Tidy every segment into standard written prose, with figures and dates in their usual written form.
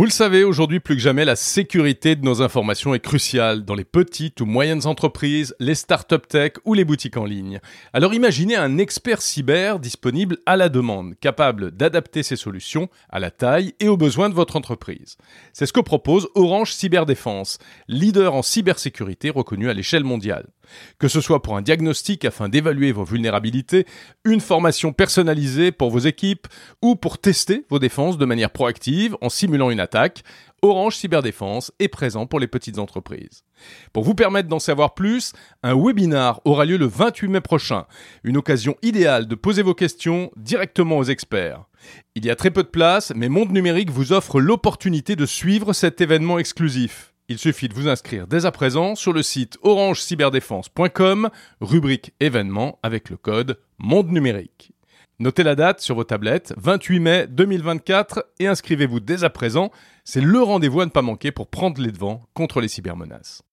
Vous le savez, aujourd'hui plus que jamais, la sécurité de nos informations est cruciale dans les petites ou moyennes entreprises, les startup tech ou les boutiques en ligne. Alors imaginez un expert cyber disponible à la demande, capable d'adapter ses solutions à la taille et aux besoins de votre entreprise. C'est ce que propose Orange Cyberdéfense, leader en cybersécurité reconnu à l'échelle mondiale. Que ce soit pour un diagnostic afin d'évaluer vos vulnérabilités, une formation personnalisée pour vos équipes ou pour tester vos défenses de manière proactive en simulant une attaque, Orange Cyberdéfense est présent pour les petites entreprises. Pour vous permettre d'en savoir plus, un webinar aura lieu le 28 mai prochain, une occasion idéale de poser vos questions directement aux experts. Il y a très peu de place, mais Monde Numérique vous offre l'opportunité de suivre cet événement exclusif. Il suffit de vous inscrire dès à présent sur le site orangecyberdéfense.com, rubrique événements avec le code Monde Numérique. Notez la date sur vos tablettes, 28 mai 2024, et inscrivez-vous dès à présent. C'est le rendez-vous à ne pas manquer pour prendre les devants contre les cybermenaces.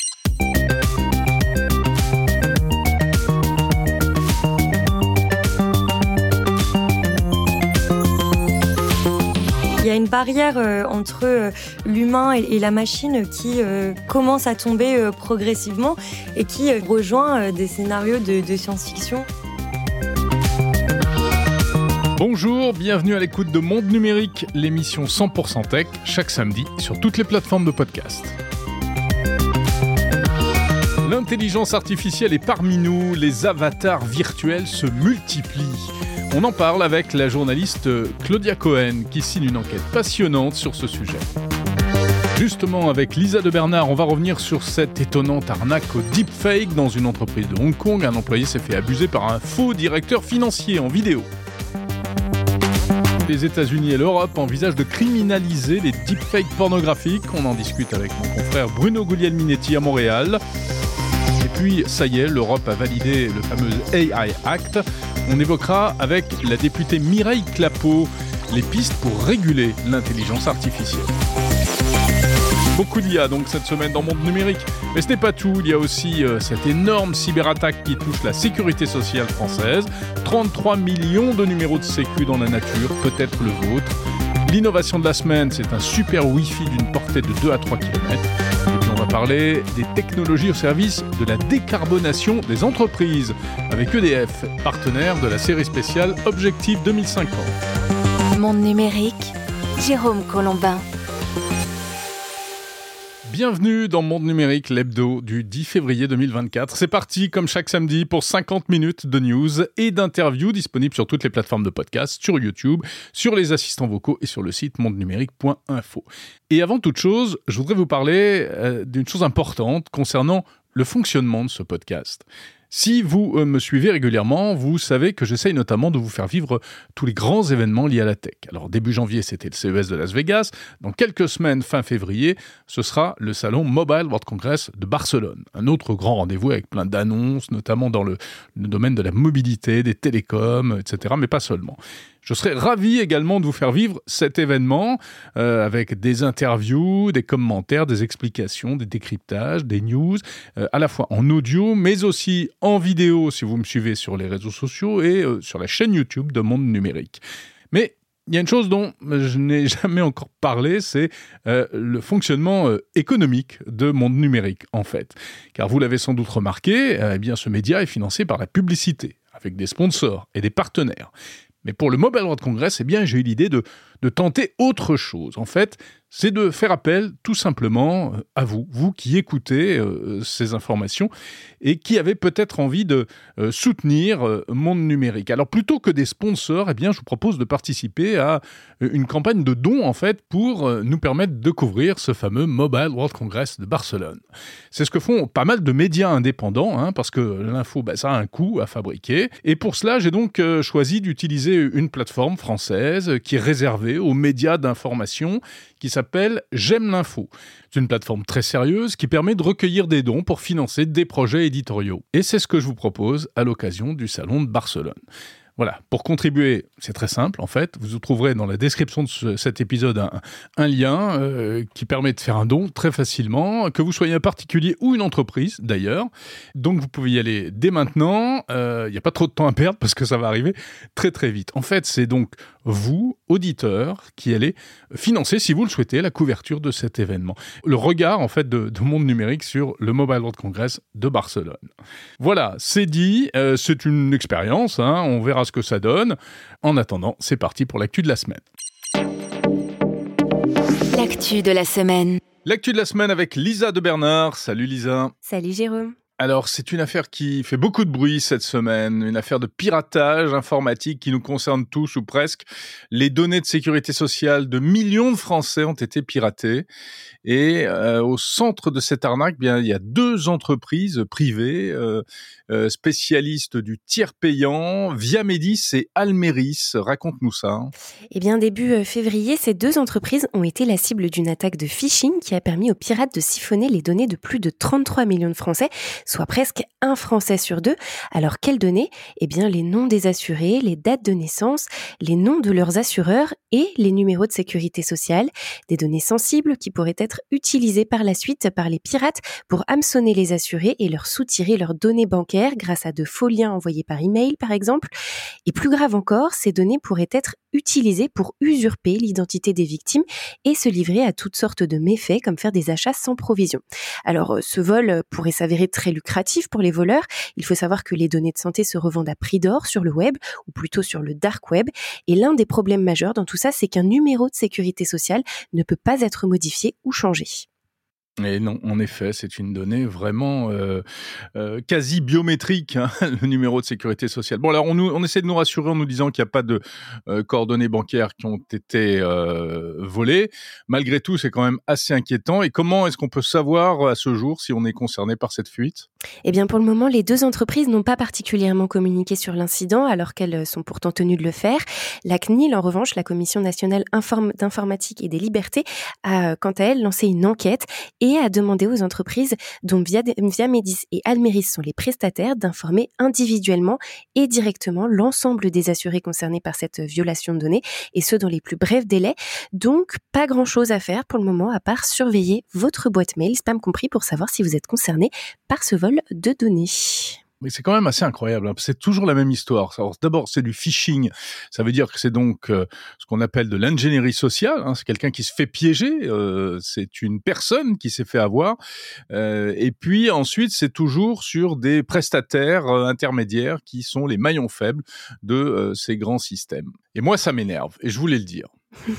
Il y a une barrière entre l'humain et la machine qui commence à tomber progressivement et qui rejoint des scénarios de science-fiction. Bonjour, bienvenue à l'écoute de Monde Numérique, l'émission 100% tech, chaque samedi sur toutes les plateformes de podcast. L'intelligence artificielle est parmi nous, les avatars virtuels se multiplient. On en parle avec la journaliste Claudia Cohen qui signe une enquête passionnante sur ce sujet. Justement, avec Lisa de Bernard, on va revenir sur cette étonnante arnaque au deepfake dans une entreprise de Hong Kong. Un employé s'est fait abuser par un faux directeur financier en vidéo. Les États-Unis et l'Europe envisagent de criminaliser les deepfakes pornographiques. On en discute avec mon confrère Bruno Guglielminetti à Montréal. Et puis, ça y est, l'Europe a validé le fameux AI Act. On évoquera avec la députée Mireille Clapeau les pistes pour réguler l'intelligence artificielle. Beaucoup d'IA donc cette semaine dans Monde Numérique. Mais ce n'est pas tout, il y a aussi cette énorme cyberattaque qui touche la sécurité sociale française. 33 millions de numéros de sécu dans la nature, peut-être le vôtre. L'innovation de la semaine, c'est un super Wi-Fi d'une portée de 2 à 3 km. Et puis on va parler des technologies au service de la décarbonation des entreprises, avec EDF, partenaire de la série spéciale Objectif 2050. Monde Numérique, Jérôme Colombin. Bienvenue dans Monde Numérique, l'hebdo du 10 février 2024. C'est parti, comme chaque samedi, pour 50 minutes de news et d'interviews disponibles sur toutes les plateformes de podcast, sur YouTube, sur les assistants vocaux et sur le site mondenumérique.info. Et avant toute chose, je voudrais vous parler d'une chose importante concernant le fonctionnement de ce podcast. Si vous me suivez régulièrement, vous savez que j'essaye notamment de vous faire vivre tous les grands événements liés à la tech. Alors début janvier, c'était le CES de Las Vegas. Dans quelques semaines, fin février, ce sera le salon Mobile World Congress de Barcelone. Un autre grand rendez-vous avec plein d'annonces, notamment dans le domaine de la mobilité, des télécoms, etc., mais pas seulement. Je serais ravi également de vous faire vivre cet événement avec des interviews, des commentaires, des explications, des décryptages, des news, à la fois en audio, mais aussi en vidéo si vous me suivez sur les réseaux sociaux et sur la chaîne YouTube de Monde Numérique. Mais il y a une chose dont je n'ai jamais encore parlé, c'est le fonctionnement économique de Monde Numérique, en fait. Car vous l'avez sans doute remarqué, eh bien, ce média est financé par la publicité, avec des sponsors et des partenaires. Mais pour le Mobile World Congress, eh bien, j'ai eu l'idée de tenter autre chose. En fait, c'est de faire appel tout simplement à vous qui écoutez ces informations et qui avez peut-être envie de soutenir Monde Numérique. Alors plutôt que des sponsors, eh bien, je vous propose de participer à une campagne de dons en fait pour nous permettre de couvrir ce fameux Mobile World Congress de Barcelone. C'est ce que font pas mal de médias indépendants, parce que l'info, ça a un coût à fabriquer. Et pour cela, j'ai donc choisi d'utiliser une plateforme française qui est réservée aux médias d'information qui s'appelle J'aime l'info. C'est une plateforme très sérieuse qui permet de recueillir des dons pour financer des projets éditoriaux. Et c'est ce que je vous propose à l'occasion du Salon de Barcelone. Voilà, pour contribuer, c'est très simple en fait. Vous trouverez dans la description de cet épisode un lien qui permet de faire un don très facilement, que vous soyez un particulier ou une entreprise d'ailleurs. Donc vous pouvez y aller dès maintenant. Il n'y a pas trop de temps à perdre parce que ça va arriver très très vite. En fait, c'est donc vous, auditeurs, qui allez financer, si vous le souhaitez, la couverture de cet événement. Le regard, en fait, de Monde Numérique sur le Mobile World Congress de Barcelone. Voilà, c'est dit, c'est une expérience, on verra ce que ça donne. En attendant, c'est parti pour l'actu de la semaine. L'actu de la semaine. L'actu de la semaine avec Lisa de Bernard. Salut Lisa. Salut Jérôme. Alors, c'est une affaire qui fait beaucoup de bruit cette semaine, une affaire de piratage informatique qui nous concerne tous ou presque. Les données de sécurité sociale de millions de Français ont été piratées. Et au centre de cette arnaque, bien, il y a 2 entreprises privées spécialistes du tiers payant, Viamedis et Almeris. Raconte-nous ça. Eh bien, début février, ces 2 entreprises ont été la cible d'une attaque de phishing qui a permis aux pirates de siphonner les données de plus de 33 millions de Français, soit presque un Français sur 2. Alors, quelles données ? Eh bien, les noms des assurés, les dates de naissance, les noms de leurs assureurs et les numéros de sécurité sociale. Des données sensibles qui pourraient être utilisées par la suite par les pirates pour hameçonner les assurés et leur soutirer leurs données bancaires grâce à de faux liens envoyés par email, par exemple. Et plus grave encore, ces données pourraient être utilisées pour usurper l'identité des victimes et se livrer à toutes sortes de méfaits comme faire des achats sans provision. Alors, ce vol pourrait s'avérer très lucratif pour les voleurs. Il faut savoir que les données de santé se revendent à prix d'or sur le web, ou plutôt sur le dark web. Et l'un des problèmes majeurs dans tout ça, c'est qu'un numéro de sécurité sociale ne peut pas être modifié ou changé. Et non, en effet, c'est une donnée vraiment quasi biométrique, le numéro de sécurité sociale. Bon, alors on essaie de nous rassurer en nous disant qu'il n'y a pas de coordonnées bancaires qui ont été volées. Malgré tout, c'est quand même assez inquiétant. Et comment est-ce qu'on peut savoir à ce jour si on est concerné par cette fuite ? Eh bien, pour le moment, les 2 entreprises n'ont pas particulièrement communiqué sur l'incident, alors qu'elles sont pourtant tenues de le faire. La CNIL, en revanche, la Commission nationale d'informatique et des libertés, a, quant à elle, lancé une enquête et a demandé aux entreprises dont Viamedis et Almeris sont les prestataires d'informer individuellement et directement l'ensemble des assurés concernés par cette violation de données, et ce dans les plus brefs délais. Donc, pas grand-chose à faire pour le moment, à part surveiller votre boîte mail, spam compris, pour savoir si vous êtes concerné par ce vol de données. Mais c'est quand même assez incroyable, c'est toujours la même histoire. Alors, d'abord, c'est du phishing. Ça veut dire que c'est donc ce qu'on appelle de l'ingénierie sociale. C'est quelqu'un qui se fait piéger. C'est une personne qui s'est fait avoir. Et puis ensuite, c'est toujours sur des prestataires intermédiaires qui sont les maillons faibles de ces grands systèmes. Et moi, ça m'énerve. Et je voulais le dire.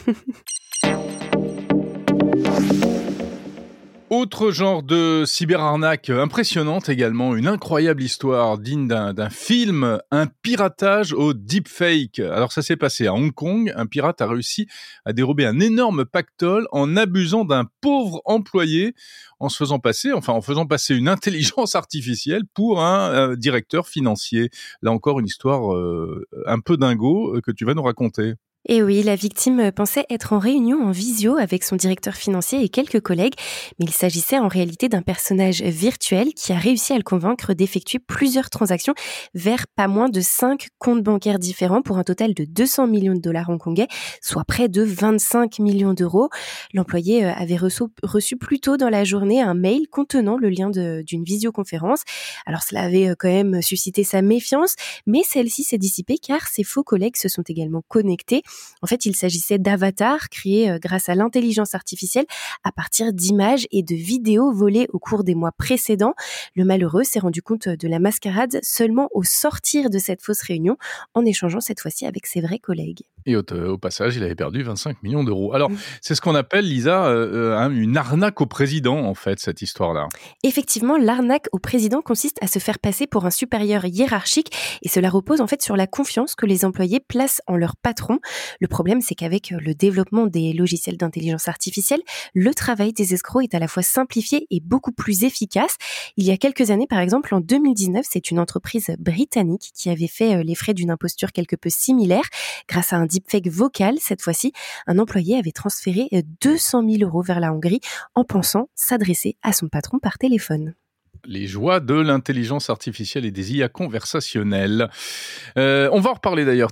Autre genre de cyberarnaque impressionnante également, une incroyable histoire digne d'un film, un piratage au deepfake. Alors ça s'est passé à Hong Kong, un pirate a réussi à dérober un énorme pactole en abusant d'un pauvre employé, en faisant passer une intelligence artificielle pour un directeur financier. Là encore une histoire un peu dingo que tu vas nous raconter. Et oui, la victime pensait être en réunion en visio avec son directeur financier et quelques collègues, mais il s'agissait en réalité d'un personnage virtuel qui a réussi à le convaincre d'effectuer plusieurs transactions vers pas moins de 5 comptes bancaires différents pour un total de 200 millions de dollars hongkongais, soit près de 25 millions d'euros. L'employé avait reçu plus tôt dans la journée un mail contenant le lien d'une visioconférence. Alors cela avait quand même suscité sa méfiance, mais celle-ci s'est dissipée car ses faux collègues se sont également connectés. En fait, il s'agissait d'avatars créés grâce à l'intelligence artificielle à partir d'images et de vidéos volées au cours des mois précédents. Le malheureux s'est rendu compte de la mascarade seulement au sortir de cette fausse réunion, en échangeant cette fois-ci avec ses vrais collègues. Et au passage, il avait perdu 25 millions d'euros. Alors, c'est ce qu'on appelle, Lisa, une arnaque au président, en fait, cette histoire-là. Effectivement, l'arnaque au président consiste à se faire passer pour un supérieur hiérarchique, et cela repose en fait sur la confiance que les employés placent en leur patron. Le problème, c'est qu'avec le développement des logiciels d'intelligence artificielle, le travail des escrocs est à la fois simplifié et beaucoup plus efficace. Il y a quelques années, par exemple, en 2019, c'est une entreprise britannique qui avait fait les frais d'une imposture quelque peu similaire. Grâce à un deepfake vocal, cette fois-ci, un employé avait transféré 200 000 euros vers la Hongrie en pensant s'adresser à son patron par téléphone. Les joies de l'intelligence artificielle et des IA conversationnelles. On va en reparler d'ailleurs,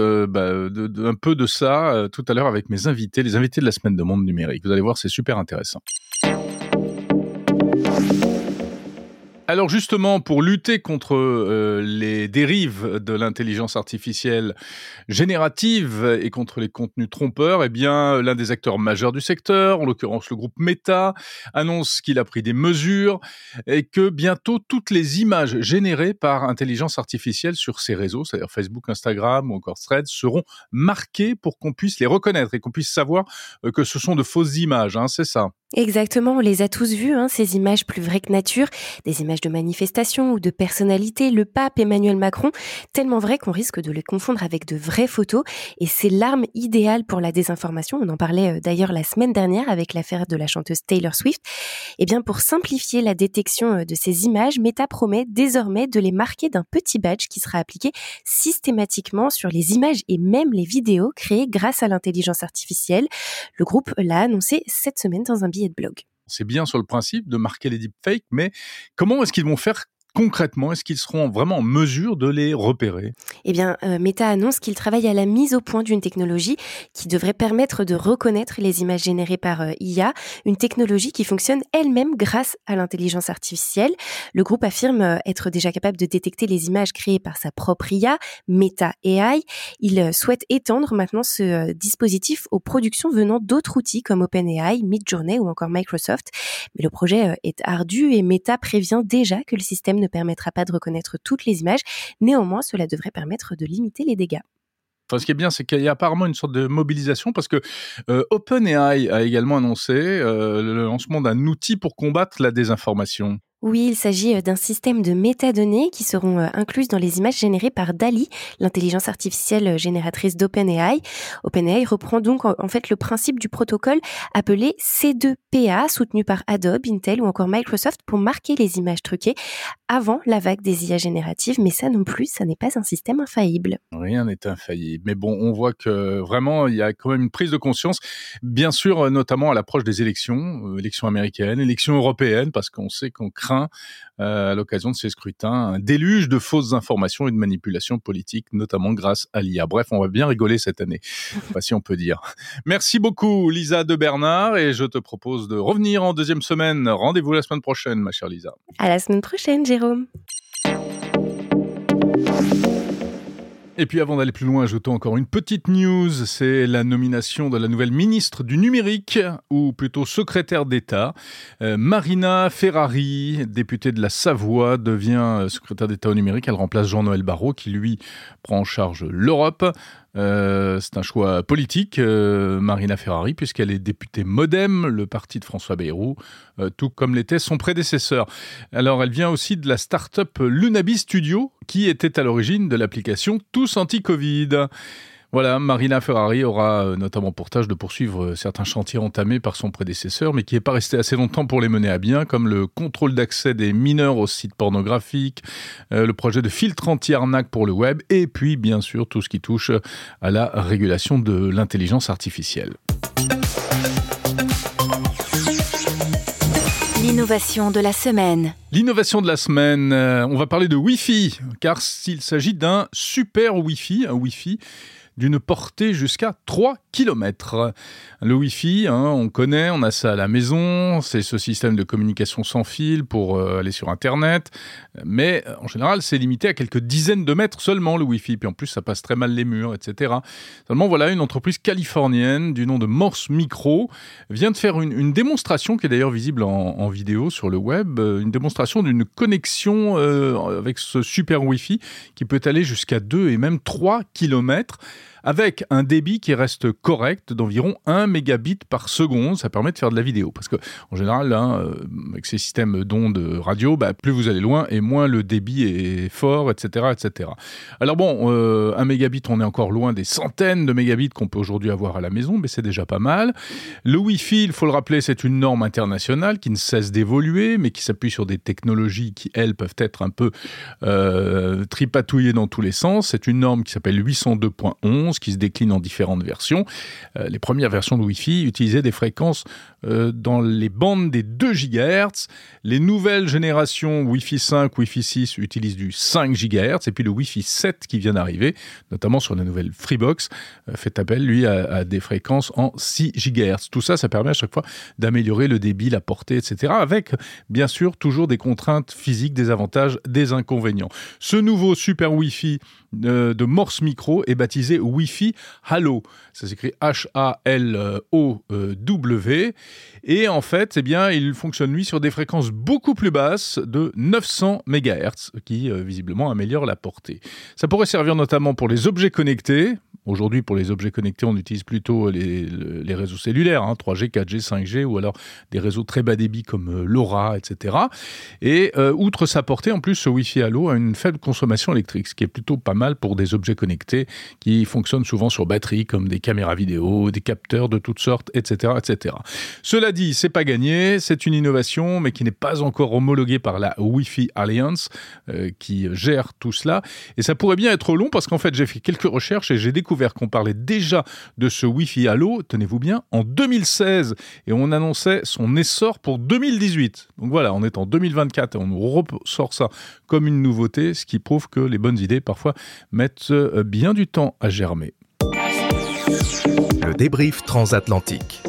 un peu de ça tout à l'heure avec mes invités, les invités de la semaine de Monde Numérique. Vous allez voir, c'est super intéressant. Alors justement, pour lutter contre les dérives de l'intelligence artificielle générative et contre les contenus trompeurs, eh bien, l'un des acteurs majeurs du secteur, en l'occurrence le groupe Meta, annonce qu'il a pris des mesures et que bientôt toutes les images générées par intelligence artificielle sur ses réseaux, c'est-à-dire Facebook, Instagram ou encore Threads, seront marquées pour qu'on puisse les reconnaître et qu'on puisse savoir que ce sont de fausses images, c'est ça. Exactement, on les a tous vues, ces images plus vraies que nature, des images de manifestations ou de personnalités, le pape Emmanuel Macron, tellement vraies qu'on risque de les confondre avec de vraies photos, et c'est l'arme idéale pour la désinformation. On en parlait d'ailleurs la semaine dernière avec l'affaire de la chanteuse Taylor Swift. Eh bien, pour simplifier la détection de ces images, Meta promet désormais de les marquer d'un petit badge qui sera appliqué systématiquement sur les images et même les vidéos créées grâce à l'intelligence artificielle. Le groupe l'a annoncé cette semaine dans un billet de blog. C'est bien sur le principe de marquer les deepfakes, mais comment est-ce qu'ils vont faire concrètement? Est-ce qu'ils seront vraiment en mesure de les repérer? Eh bien, Meta annonce qu'il travaille à la mise au point d'une technologie qui devrait permettre de reconnaître les images générées par IA, une technologie qui fonctionne elle-même grâce à l'intelligence artificielle. Le groupe affirme être déjà capable de détecter les images créées par sa propre IA, Meta AI. Il souhaite étendre maintenant ce dispositif aux productions venant d'autres outils comme OpenAI, Midjourney ou encore Microsoft. Mais le projet est ardu et Meta prévient déjà que le système ne permettra pas de reconnaître toutes les images. Néanmoins, cela devrait permettre de limiter les dégâts. Enfin, ce qui est bien, c'est qu'il y a apparemment une sorte de mobilisation parce que OpenAI a également annoncé le lancement d'un outil pour combattre la désinformation. Oui, il s'agit d'un système de métadonnées qui seront incluses dans les images générées par DALL-E, l'intelligence artificielle génératrice d'OpenAI. OpenAI reprend donc en fait le principe du protocole appelé C2PA, soutenu par Adobe, Intel ou encore Microsoft pour marquer les images truquées avant la vague des IA génératives. Mais ça non plus, ça n'est pas un système infaillible. Rien n'est infaillible. Mais bon, on voit que vraiment, il y a quand même une prise de conscience, bien sûr, notamment à l'approche des élections américaines, élections européennes, parce qu'on sait qu'on craint à l'occasion de ces scrutins un déluge de fausses informations et de manipulations politiques, notamment grâce à l'IA. Bref, on va bien rigoler cette année, si on peut dire. Merci beaucoup Lisa de Bernard et je te propose de revenir en deuxième semaine. Rendez-vous la semaine prochaine, ma chère Lisa. À la semaine prochaine, Jérôme. Et puis avant d'aller plus loin, ajoutons encore une petite news, c'est la nomination de la nouvelle ministre du numérique, ou plutôt secrétaire d'État. Marina Ferrari, députée de la Savoie, devient secrétaire d'État au numérique. Elle remplace Jean-Noël Barrot, qui lui prend en charge l'Europe. C'est un choix politique, Marina Ferrari, puisqu'elle est députée Modem, le parti de François Bayrou, tout comme l'était son prédécesseur. Alors, elle vient aussi de la start-up Lunabi Studio, qui était à l'origine de l'application Tous Anti-Covid. Voilà, Marina Ferrari aura notamment pour tâche de poursuivre certains chantiers entamés par son prédécesseur, mais qui n'est pas resté assez longtemps pour les mener à bien, comme le contrôle d'accès des mineurs aux sites pornographiques, le projet de filtre anti-arnaque pour le web, et puis bien sûr tout ce qui touche à la régulation de l'intelligence artificielle. L'innovation de la semaine. L'innovation de la semaine, on va parler de Wi-Fi, car s'il s'agit d'un super Wi-Fi, un Wi-Fi d'une portée jusqu'à 3 km. Le Wi-Fi, on connaît, on a ça à la maison, c'est ce système de communication sans fil pour aller sur Internet, mais en général, c'est limité à quelques dizaines de mètres seulement, le Wi-Fi, puis en plus, ça passe très mal les murs, etc. Seulement, voilà, une entreprise californienne du nom de Morse Micro vient de faire une démonstration, qui est d'ailleurs visible en vidéo sur le web, une démonstration d'une connexion avec ce super Wi-Fi qui peut aller jusqu'à 2 et même 3 km, avec un débit qui reste correct d'environ 1 mégabit par seconde. Ça permet de faire de la vidéo. Parce qu'en général, avec ces systèmes d'ondes radio, plus vous allez loin et moins le débit est fort, etc. etc. Alors bon, 1 mégabit, on est encore loin des centaines de mégabits qu'on peut aujourd'hui avoir à la maison, mais c'est déjà pas mal. Le Wi-Fi, il faut le rappeler, c'est une norme internationale qui ne cesse d'évoluer, mais qui s'appuie sur des technologies qui, elles, peuvent être un peu tripatouillées dans tous les sens. C'est une norme qui s'appelle 802.11 11 qui se décline en différentes versions. Les premières versions de Wi-Fi utilisaient des fréquences dans les bandes des 2 GHz. Les nouvelles générations Wi-Fi 5, Wi-Fi 6 utilisent du 5 GHz. Et puis le Wi-Fi 7 qui vient d'arriver, notamment sur la nouvelle Freebox, fait appel, lui, à des fréquences en 6 GHz. Tout ça, ça permet à chaque fois d'améliorer le débit, la portée, etc. Avec, bien sûr, toujours des contraintes physiques, des avantages, des inconvénients. Ce nouveau super Wi-Fi de Morse Micro est baptisé Wi-Fi Halo. Ça s'écrit H-A-L-O-W. Et en fait, eh bien, il fonctionne, lui, sur des fréquences beaucoup plus basses de 900 MHz, qui, visiblement, améliorent la portée. Ça pourrait servir notamment pour les objets connectés. Aujourd'hui, pour les objets connectés, on utilise plutôt les réseaux cellulaires, 3G, 4G, 5G, ou alors des réseaux très bas débit comme LoRa, etc. Et outre sa portée, en plus, ce Wi-Fi Halo a une faible consommation électrique, ce qui est plutôt pas mal pour des objets connectés qui fonctionnent souvent sur batterie, comme des caméras vidéo, des capteurs de toutes sortes, etc., etc. Cela dit, c'est pas gagné, c'est une innovation, mais qui n'est pas encore homologuée par la Wi-Fi Alliance, qui gère tout cela. Et ça pourrait bien être long, parce qu'en fait, j'ai fait quelques recherches et j'ai découvert qu'on parlait déjà de ce Wi-Fi Halo, tenez-vous bien, en 2016, et on annonçait son essor pour 2018. Donc voilà, on est en 2024 et on nous ressort ça comme une nouveauté, ce qui prouve que les bonnes idées, parfois, mettent bien du temps à germer. Le débrief transatlantique.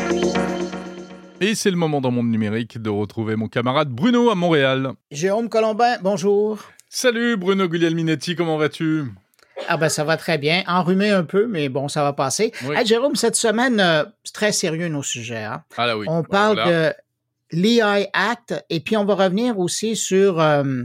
Et c'est le moment dans Monde Numérique de retrouver mon camarade Bruno à Montréal. Jérôme Colombin, bonjour. Salut Bruno Guglielminetti, comment vas-tu ? Ah ben ça va très bien, enrhumé un peu, mais bon, ça va passer. Oui. Hey, Jérôme, cette semaine, c'est très sérieux nos sujets. Hein? Ah là oui. On parle de l'EI Act et puis on va revenir aussi sur...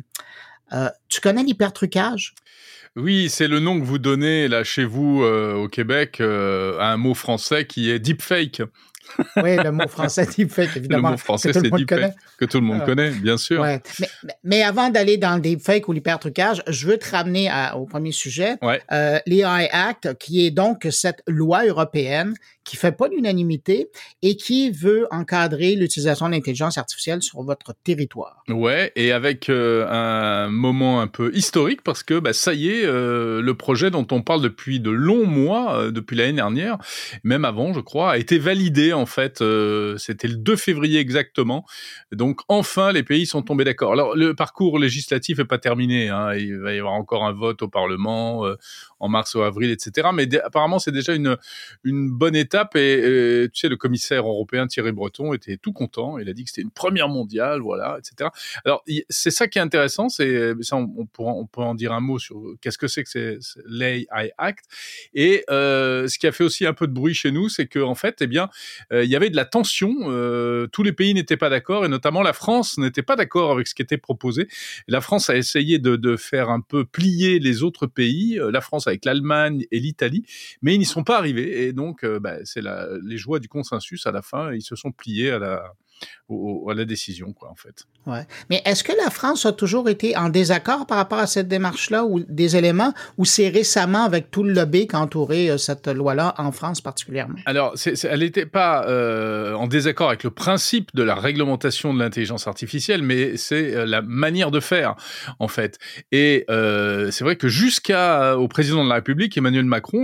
tu connais l'hypertrucage? Oui, c'est le nom que vous donnez là chez vous au Québec à un mot français qui est deepfake. Oui, le mot français deepfake, évidemment. Le mot français, c'est deepfake, que tout le monde connaît, bien sûr. Ouais. Mais avant d'aller dans le deepfake ou l'hypertrucage, je veux te ramener au premier sujet. Ouais. L'EI Act, qui est donc cette loi européenne qui fait pas l'unanimité et qui veut encadrer l'utilisation de l'intelligence artificielle sur votre territoire. Ouais, et avec un moment un peu historique parce que ça y est, le projet dont on parle depuis de longs mois, depuis l'année dernière, même avant je crois, a été validé en fait, c'était le 2 février exactement, donc enfin les pays sont tombés d'accord. Alors le parcours législatif est pas terminé, il va y avoir encore un vote au Parlement en mars ou avril, etc. Mais apparemment c'est déjà une bonne étape et tu sais, le commissaire européen Thierry Breton était tout content, il a dit que c'était une première mondiale, voilà, etc. Alors c'est ça qui est intéressant, c'est ça on peut en dire un mot sur qu'est-ce que c'est l'AI Act, et ce qui a fait aussi un peu de bruit chez nous, c'est que en fait, eh bien, il y avait de la tension, tous les pays n'étaient pas d'accord, et notamment la France n'était pas d'accord avec ce qui était proposé. La France a essayé de faire un peu plier les autres pays, la France avec l'Allemagne et l'Italie, mais ils n'y sont pas arrivés, et donc c'est les joies du consensus à la fin, ils se sont pliés à la décision, quoi, en fait. Ouais. Mais est-ce que la France a toujours été en désaccord par rapport à cette démarche-là ou des éléments, ou c'est récemment avec tout le lobby qui a entouré cette loi-là en France particulièrement? Alors, elle n'était pas en désaccord avec le principe de la réglementation de l'intelligence artificielle, mais c'est la manière de faire, en fait. Et c'est vrai que jusqu'au président de la République, Emmanuel Macron,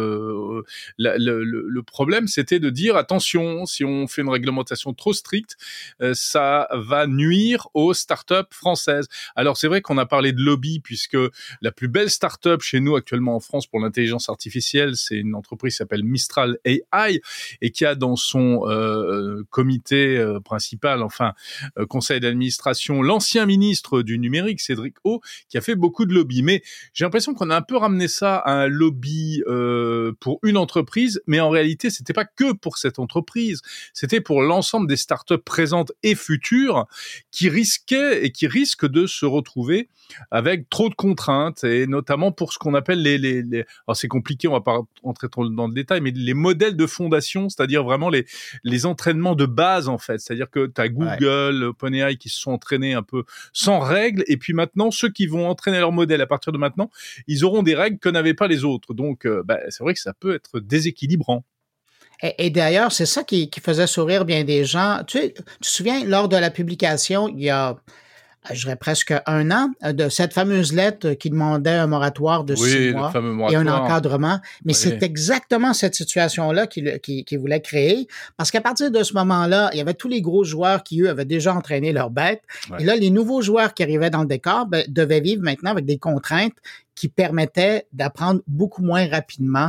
le problème, c'était de dire, attention, si on fait une réglementation trop stricte, ça va nuire aux startups françaises. Alors c'est vrai qu'on a parlé de lobby, puisque la plus belle startup chez nous actuellement en France pour l'intelligence artificielle, c'est une entreprise qui s'appelle Mistral AI, et qui a dans son comité principal, conseil d'administration, l'ancien ministre du numérique, Cédric O, qui a fait beaucoup de lobby. Mais j'ai l'impression qu'on a un peu ramené ça à un lobby pour une entreprise, mais en réalité, c'était pas que pour cette entreprise, c'était pour l'ensemble des startups présentes et futures qui risquaient et qui risquent de se retrouver avec trop de contraintes, et notamment pour ce qu'on appelle alors c'est compliqué, on va pas rentrer dans le détail, mais les modèles de fondation, c'est-à-dire vraiment les entraînements de base, en fait. C'est-à-dire que tu as Google, OpenAI qui se sont entraînés un peu sans règles, et puis maintenant, ceux qui vont entraîner leur modèle à partir de maintenant, ils auront des règles que n'avaient pas les autres. Donc, c'est vrai que ça peut être déséquilibrant. Et d'ailleurs, c'est ça qui faisait sourire bien des gens. Tu te souviens, lors de la publication, il y a je dirais presque 1 an, de cette fameuse lettre qui demandait un moratoire de 6 mois le fameux et un moratoire. encadrement. Mais c'est exactement cette situation-là qu'il voulait créer, parce qu'à partir de ce moment-là, il y avait tous les gros joueurs qui, eux, avaient déjà entraîné leurs bêtes. Ouais. Et là, les nouveaux joueurs qui arrivaient dans le décor devaient vivre maintenant avec des contraintes qui permettaient d'apprendre beaucoup moins rapidement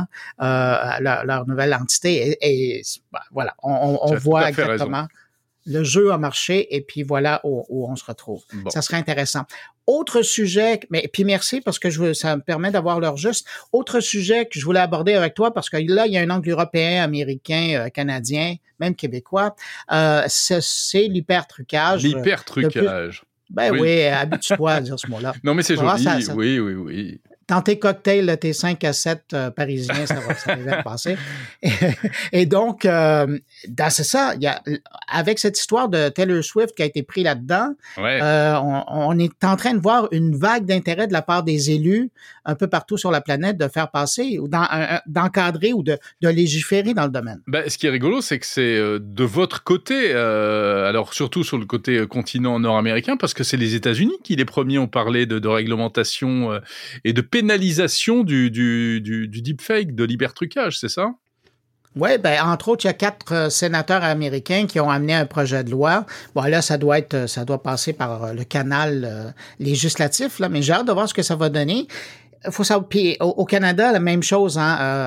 leur nouvelle entité. Et voilà, on voit exactement... Raison. Le jeu a marché et puis voilà où on se retrouve. Bon. Ça serait intéressant. Autre sujet, mais puis merci parce que ça me permet d'avoir l'heure juste. Autre sujet que je voulais aborder avec toi parce que là, il y a un angle européen, américain, canadien, même québécois. C'est l'hypertrucage. L'hypertrucage. Oui, habitue-toi à dire ce mot-là. Non, mais c'est joli. Oui. Dans tes cocktails, tes 5 à 7 parisiens, ça va bien passer. Et donc, c'est ça. Avec cette histoire de Taylor Swift qui a été pris là-dedans, on est en train de voir une vague d'intérêt de la part des élus un peu partout sur la planète de faire passer ou d'encadrer ou de légiférer dans le domaine. Ce qui est rigolo, c'est que c'est de votre côté, alors surtout sur le côté continent nord-américain, parce que c'est les États-Unis qui les premiers ont parlé de réglementation et de pénalisation du deepfake, de l'hypertrucage, c'est ça? Oui, entre autres, il y a 4 sénateurs américains qui ont amené un projet de loi. Bon, là, ça doit passer par le canal législatif, là, mais j'ai hâte de voir ce que ça va donner. Faut savoir, puis au Canada, la même chose.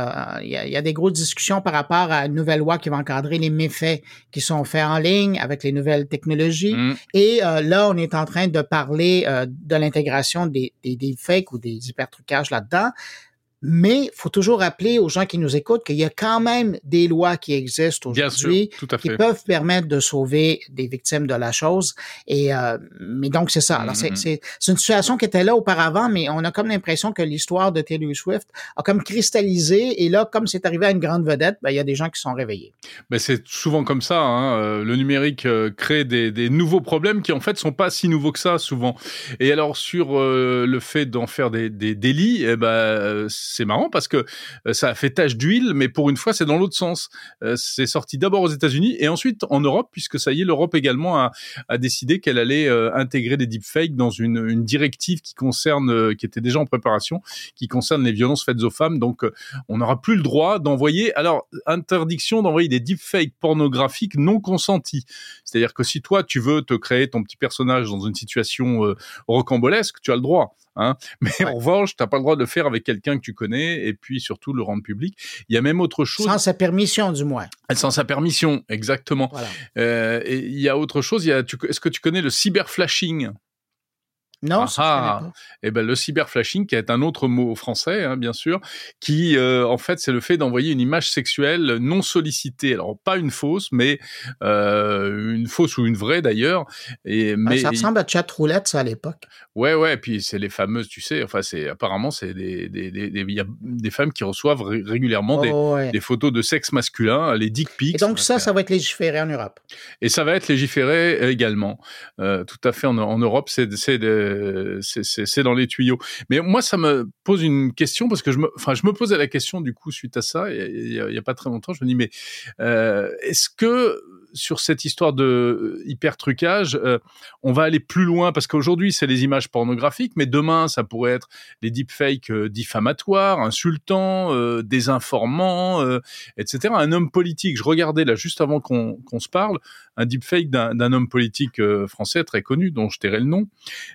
Il y a des grosses discussions par rapport à une nouvelle loi qui va encadrer les méfaits qui sont faits en ligne avec les nouvelles technologies. Et là, on est en train de parler de l'intégration des fakes ou des hypertrucages là-dedans. Mais il faut toujours rappeler aux gens qui nous écoutent qu'il y a quand même des lois qui existent aujourd'hui qui peuvent permettre de sauver des victimes de la chose. Et mais donc, c'est ça. Alors, c'est une situation qui était là auparavant, mais on a comme l'impression que l'histoire de Taylor Swift a comme cristallisé. Et là, comme c'est arrivé à une grande vedette, il y a des gens qui sont réveillés. C'est souvent comme ça. Le numérique crée des nouveaux problèmes qui, en fait, sont pas si nouveaux que ça, souvent. Et alors, sur le fait d'en faire des délits, c'est marrant parce que ça a fait tache d'huile, mais pour une fois, c'est dans l'autre sens. C'est sorti d'abord aux États-Unis et ensuite en Europe, puisque ça y est, l'Europe également a décidé qu'elle allait intégrer des deepfakes dans une directive qui était déjà en préparation, qui concerne les violences faites aux femmes. Donc, on n'aura plus le droit d'envoyer... Alors, interdiction d'envoyer des deepfakes pornographiques non consentis. C'est-à-dire que si toi, tu veux te créer ton petit personnage dans une situation rocambolesque, tu as le droit. Mais en revanche, tu n'as pas le droit de le faire avec quelqu'un que tu connais et puis surtout le rendre public. Il y a même autre chose. Sans sa permission, du moins. Sans sa permission, exactement. Voilà. Et il y a autre chose. Est-ce que tu connais le cyberflashing ? Non, ça, je connais pas. Le cyberflashing, qui est un autre mot français, bien sûr, qui, en fait, c'est le fait d'envoyer une image sexuelle non sollicitée. Alors, pas une fausse, mais une fausse ou une vraie, d'ailleurs. Ça ressemble à chatroulette, ça, à l'époque. Ouais, puis c'est les fameuses, tu sais, apparemment, c'est il y a des femmes qui reçoivent régulièrement des photos de sexe masculin, les dick pics. Et donc, ça va être légiféré en Europe. Et ça va être légiféré également. Tout à fait, en Europe, c'est dans les tuyaux. Mais moi, ça me pose une question parce que je me posais la question du coup suite à ça il y a pas très longtemps. Je me dis mais est-ce que sur cette histoire de hypertrucage, on va aller plus loin parce qu'aujourd'hui c'est les images pornographiques, mais demain ça pourrait être les deepfakes diffamatoires, insultants, désinformants, etc. Un homme politique, je regardais là juste avant qu'on se parle, un deepfake d'un homme politique français très connu dont je tairai le nom.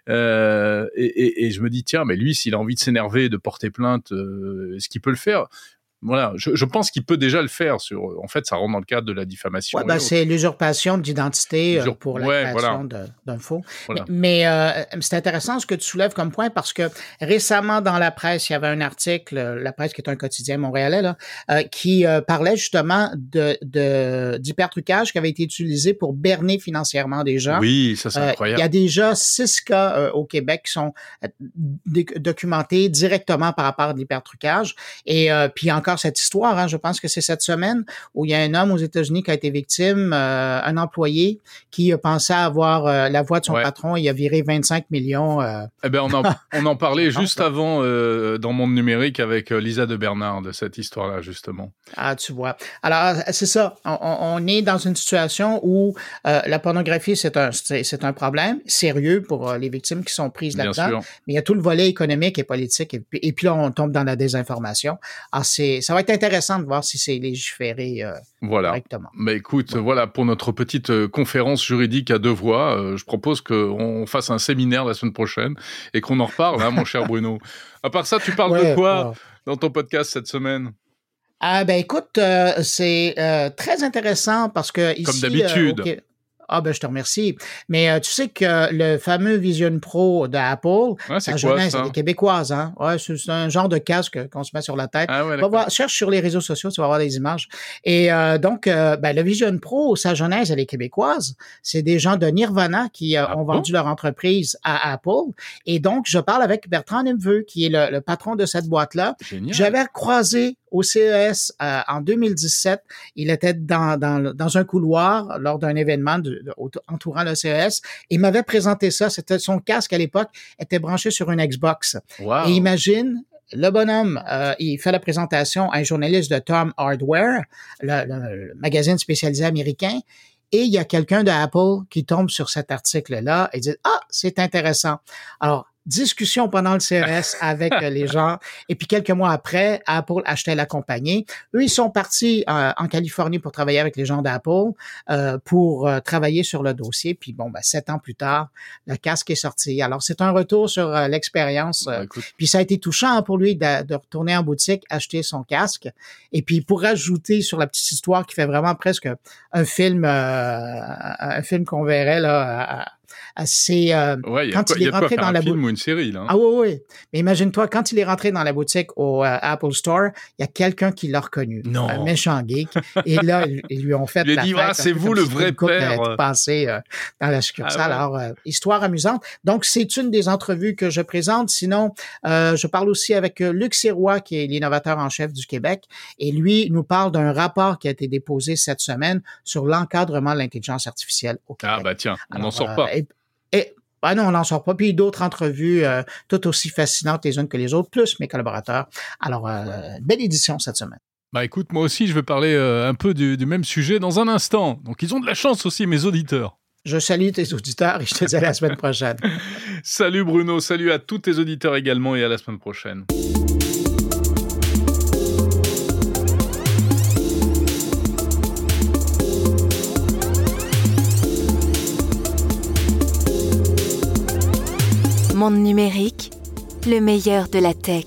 Et je me dis tiens, mais lui s'il a envie de s'énerver, de porter plainte, est-ce qu'il peut le faire? Voilà, je pense qu'il peut déjà le faire. En fait, ça rentre dans le cadre de la diffamation. C'est l'usurpation d'identité pour la création d'un faux. Voilà. Mais c'est intéressant ce que tu soulèves comme point parce que récemment, dans la presse, il y avait un article, la presse qui est un quotidien montréalais, là, qui parlait justement d'hypertrucage qui avait été utilisé pour berner financièrement des gens. Oui, ça c'est incroyable. Il y a déjà 6 cas au Québec qui sont documentés directement par rapport à l'hypertrucage. Et puis encore encore cette histoire, hein, je pense que c'est cette semaine, où il y a un homme aux États-Unis qui a été victime, un employé qui pensait avoir la voix de son patron, il a viré 25 millions. Eh ben, on en parlait juste avant dans Monde Numérique avec Lisa de Bernard de cette histoire-là, justement. Ah, tu vois. Alors, c'est ça. On est dans une situation où la pornographie, c'est un problème sérieux pour les victimes qui sont prises là-dedans. Mais il y a tout le volet économique et politique. Et puis là, on tombe dans la désinformation. Alors, ça va être intéressant de voir si c'est légiféré correctement. Mais écoute, voilà, pour notre petite conférence juridique à 2 voix, je propose qu'on fasse un séminaire la semaine prochaine et qu'on en reparle, hein, mon cher Bruno. À part ça, tu parles de quoi dans ton podcast cette semaine? Ah, ben écoute, c'est très intéressant parce que ici... Comme d'habitude. Ah ben je te remercie. Mais tu sais que le fameux Vision Pro d'Apple, sa jeunesse, elle est québécoise, hein? Ouais, c'est un genre de casque qu'on se met sur la tête. Ah ouais, va voir, cherche sur les réseaux sociaux, tu vas voir des images. Et donc, le Vision Pro, sa jeunesse, elle est québécoise. C'est des gens de Nirvana qui ont vendu leur entreprise à Apple. Et donc, je parle avec Bertrand Nimveux, qui est le patron de cette boîte-là. Génial. J'avais croisé au CES en 2017. Il était dans un couloir lors d'un événement entourant le CES. Il m'avait présenté ça. C'était son casque à l'époque, était branché sur une Xbox. Wow. Et imagine, le bonhomme, il fait la présentation à un journaliste de Tom Hardware, le magazine spécialisé américain. Et il y a quelqu'un de Apple qui tombe sur cet article-là et dit « Ah, c'est intéressant ». Alors, discussion pendant le CES avec les gens. Et puis, quelques mois après, Apple achetait la compagnie. Eux, ils sont partis en Californie pour travailler avec les gens d'Apple, pour travailler sur le dossier. Puis, 7 ans plus tard, le casque est sorti. Alors, c'est un retour sur l'expérience. Puis, ça a été touchant pour lui de retourner en boutique, acheter son casque. Et puis, pour rajouter sur la petite histoire qui fait vraiment presque un film qu'on verrait là... C'est quand il est rentré dans la boutique. Ou une série, là. Hein. Ah oui. Mais imagine-toi, quand il est rentré dans la boutique au Apple Store, il y a quelqu'un qui l'a reconnu. Non. Un méchant geek. Et là, ils lui ont fait la fête. C'est vous le vrai père. Passé dans la succursale. Alors, histoire amusante. Donc, c'est une des entrevues que je présente. Sinon, je parle aussi avec Luc Sirois, qui est l'innovateur en chef du Québec. Et lui nous parle d'un rapport qui a été déposé cette semaine sur l'encadrement de l'intelligence artificielle au Québec. Ah bah tiens, on n'en sort pas. Non, on n'en sort pas. Puis d'autres entrevues toutes aussi fascinantes les unes que les autres, plus mes collaborateurs. Alors, belle édition cette semaine. Bah écoute, moi aussi, je vais parler un peu du même sujet dans un instant. Donc, ils ont de la chance aussi, mes auditeurs. Je salue tes auditeurs et je te dis à la semaine prochaine. Salut Bruno, salut à tous tes auditeurs également et à la semaine prochaine. Monde numérique, le meilleur de la tech.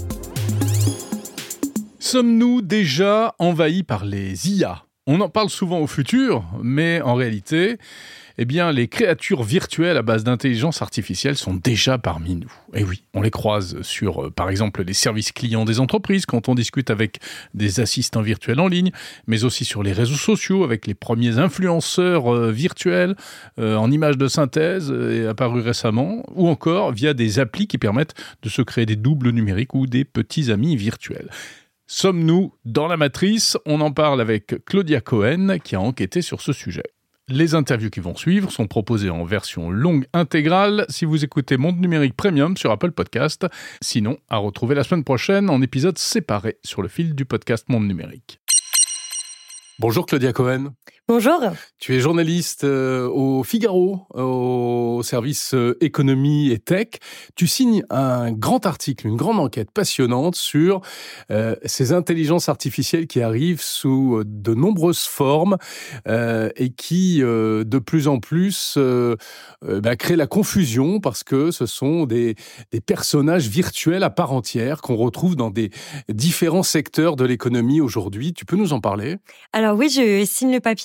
Sommes-nous déjà envahis par les IA ? On en parle souvent au futur, mais en réalité, les créatures virtuelles à base d'intelligence artificielle sont déjà parmi nous. Et oui, on les croise sur, par exemple, les services clients des entreprises quand on discute avec des assistants virtuels en ligne, mais aussi sur les réseaux sociaux avec les premiers influenceurs virtuels en images de synthèse apparus récemment, ou encore via des applis qui permettent de se créer des doubles numériques ou des petits amis virtuels. Sommes-nous dans la matrice ? On en parle avec Claudia Cohen qui a enquêté sur ce sujet. Les interviews qui vont suivre sont proposées en version longue intégrale si vous écoutez Monde Numérique Premium sur Apple Podcast. Sinon, à retrouver la semaine prochaine en épisode séparé sur le fil du podcast Monde Numérique. Bonjour Claudia Cohen. Bonjour. Tu es journaliste au Figaro, au service économie et tech. Tu signes un grand article, une grande enquête passionnante sur ces intelligences artificielles qui arrivent sous de nombreuses formes et qui, de plus en plus, créent la confusion parce que ce sont des personnages virtuels à part entière qu'on retrouve dans des différents secteurs de l'économie aujourd'hui. Tu peux nous en parler ? Alors oui, je signe le papier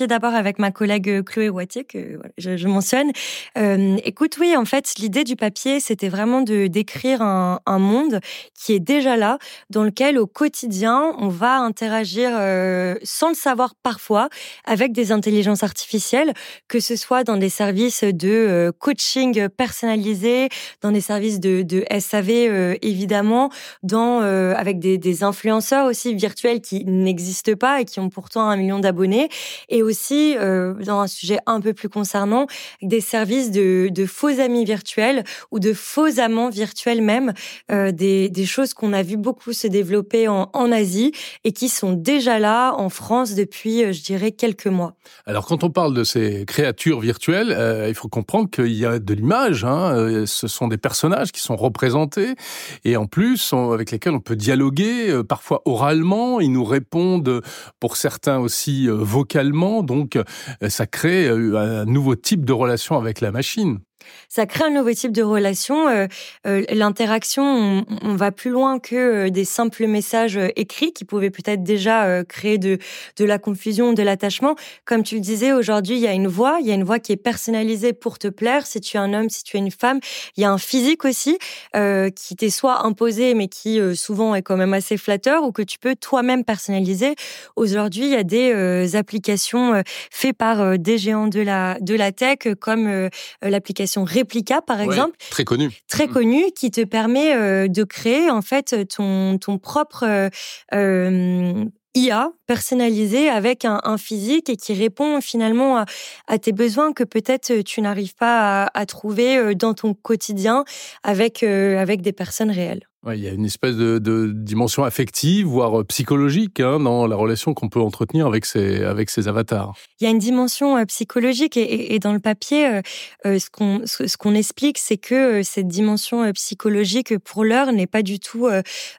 d'abord avec ma collègue Chloé Wattier, que je mentionne. Écoute, oui, en fait, l'idée du papier, c'était vraiment de décrire un monde qui est déjà là, dans lequel au quotidien, on va interagir sans le savoir parfois avec des intelligences artificielles, que ce soit dans des services de coaching personnalisé, dans des services de SAV évidemment, avec des influenceurs aussi virtuels qui n'existent pas et qui ont pourtant 1 million d'abonnés, et aussi dans un sujet un peu plus concernant, des services de faux amis virtuels ou de faux amants virtuels même, des choses qu'on a vu beaucoup se développer en Asie et qui sont déjà là en France depuis, je dirais, quelques mois. Alors, quand on parle de ces créatures virtuelles, il faut comprendre qu'il y a de l'image. Ce sont des personnages qui sont représentés et en plus, avec lesquels on peut dialoguer, parfois oralement. Ils nous répondent, pour certains aussi, vocalement. Donc, ça crée un nouveau type de relation avec la machine. Ça crée un nouveau type de relation. L'interaction, on va plus loin que des simples messages écrits qui pouvaient peut-être déjà créer de la confusion, de l'attachement. Comme tu le disais, aujourd'hui, il y a une voix qui est personnalisée pour te plaire. Si tu es un homme, si tu es une femme, il y a un physique aussi qui t'est soit imposé, mais qui souvent est quand même assez flatteur, ou que tu peux toi-même personnaliser. Aujourd'hui, il y a des applications faites par des géants de la tech, comme l'application Replica, par exemple. Très connue. Très connue, qui te permet de créer, en fait, ton propre IA personnalisé avec un physique et qui répond finalement à tes besoins que peut-être tu n'arrives pas à trouver dans ton quotidien avec des personnes réelles. Ouais, il y a une espèce de dimension affective, voire psychologique, dans la relation qu'on peut entretenir avec ces avatars. Il y a une dimension psychologique et dans le papier, ce qu'on explique, c'est que cette dimension psychologique, pour l'heure, n'est pas du tout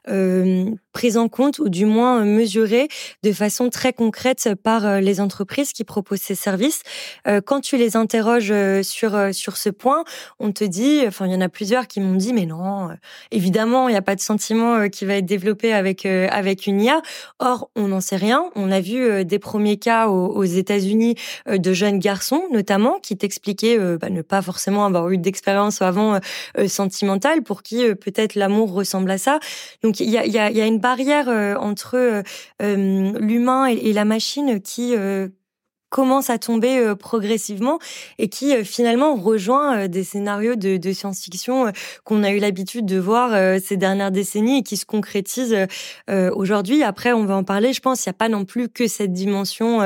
prise en compte, ou du moins mesurée de façon très concrète par les entreprises qui proposent ces services. Quand tu les interroges sur ce point, on te dit, enfin, il y en a plusieurs qui m'ont dit, mais non, évidemment, il n'y a pas de sentiment qui va être développé avec une IA. Or, on n'en sait rien. On a vu des premiers cas aux États-Unis de jeunes garçons, notamment, qui t'expliquaient ne pas forcément avoir eu d'expérience avant sentimentale, pour qui peut-être l'amour ressemble à ça. Donc, il y a une barrière entre l'humain et la machine qui commence à tomber progressivement et qui finalement rejoint des scénarios de science-fiction qu'on a eu l'habitude de voir ces dernières décennies et qui se concrétisent aujourd'hui. Après, on va en parler. Je pense qu'il n'y a pas non plus que cette dimension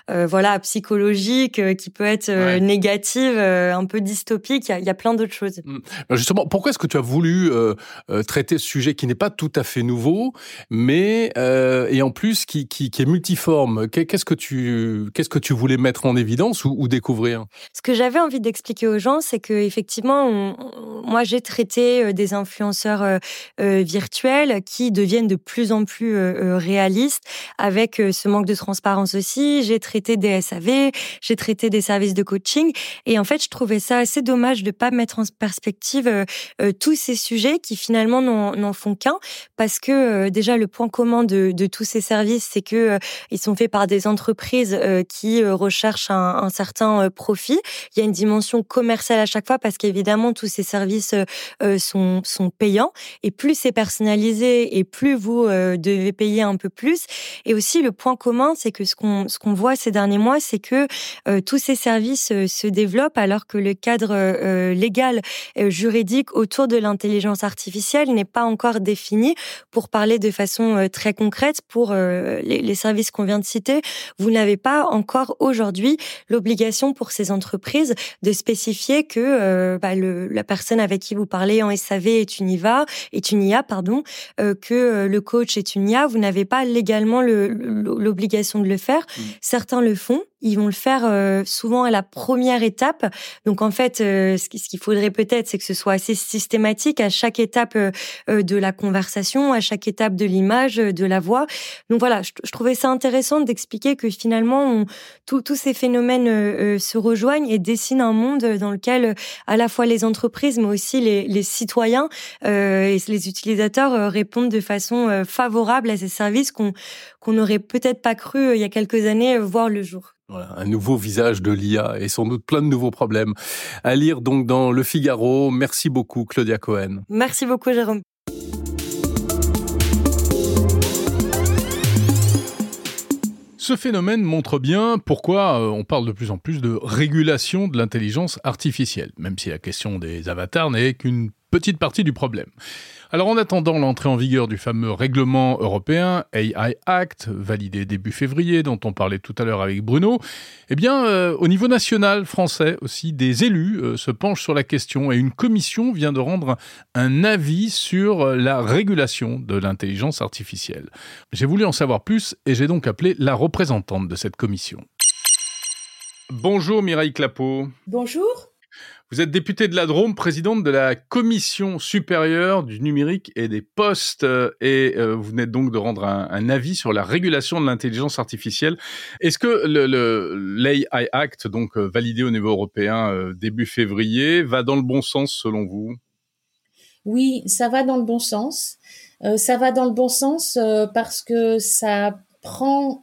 psychologique qui peut être négative, un peu dystopique. Il y a plein d'autres choses. Justement, pourquoi est-ce que tu as voulu traiter ce sujet qui n'est pas tout à fait nouveau, mais et en plus qui est multiforme? Qu'est-ce que tu voulais mettre en évidence ou découvrir? Ce que j'avais envie d'expliquer aux gens, c'est que effectivement, moi j'ai traité des influenceurs virtuels qui deviennent de plus en plus réalistes, avec ce manque de transparence aussi. J'ai traité des SAV, j'ai traité des services de coaching, et en fait, je trouvais ça assez dommage de pas mettre en perspective tous ces sujets qui finalement n'en font qu'un, parce que déjà le point commun de tous ces services, c'est que ils sont faits par des entreprises qui recherchent un certain profit. Il y a une dimension commerciale à chaque fois, parce qu'évidemment tous ces services sont payants, et plus c'est personnalisé et plus vous devez payer un peu plus. Et aussi le point commun, c'est que ce qu'on voit ces derniers mois, c'est que tous ces services se développent alors que le cadre légal juridique autour de l'intelligence artificielle n'est pas encore défini. Pour parler de façon très concrète, pour les services qu'on vient de citer, vous n'avez pas encore aujourd'hui l'obligation pour ces entreprises de spécifier que la personne avec qui vous parlez en SAV est une IA, que le coach est une IA. Vous n'avez pas légalement l'obligation de le faire. Certains le font. Ils vont le faire souvent à la première étape. Donc en fait, ce qu'il faudrait peut-être, c'est que ce soit assez systématique à chaque étape de la conversation, à chaque étape de l'image, de la voix. Donc voilà, je trouvais ça intéressant d'expliquer que finalement, tous ces phénomènes se rejoignent et dessinent un monde dans lequel à la fois les entreprises, mais aussi les citoyens et les utilisateurs répondent de façon favorable à ces services qu'on n'aurait peut-être pas cru il y a quelques années voir le jour. Voilà, un nouveau visage de l'IA et sans doute plein de nouveaux problèmes. À lire donc dans Le Figaro. Merci beaucoup, Claudia Cohen. Merci beaucoup, Jérôme. Ce phénomène montre bien pourquoi on parle de plus en plus de régulation de l'intelligence artificielle, même si la question des avatars n'est qu'une petite partie du problème. Alors en attendant l'entrée en vigueur du fameux règlement européen AI Act, validé début février, dont on parlait tout à l'heure avec Bruno, au niveau national français aussi, des élus se penchent sur la question et une commission vient de rendre un avis sur la régulation de l'intelligence artificielle. J'ai voulu en savoir plus et j'ai donc appelé la représentante de cette commission. Bonjour Mireille Clapeau. Bonjour. Vous êtes députée de la Drôme, présidente de la Commission supérieure du numérique et des postes, et vous venez donc de rendre un avis sur la régulation de l'intelligence artificielle. Est-ce que l'AI Act, donc validé au niveau européen début février, va dans le bon sens selon vous ? Oui, ça va dans le bon sens. Ça va dans le bon sens parce que ça prend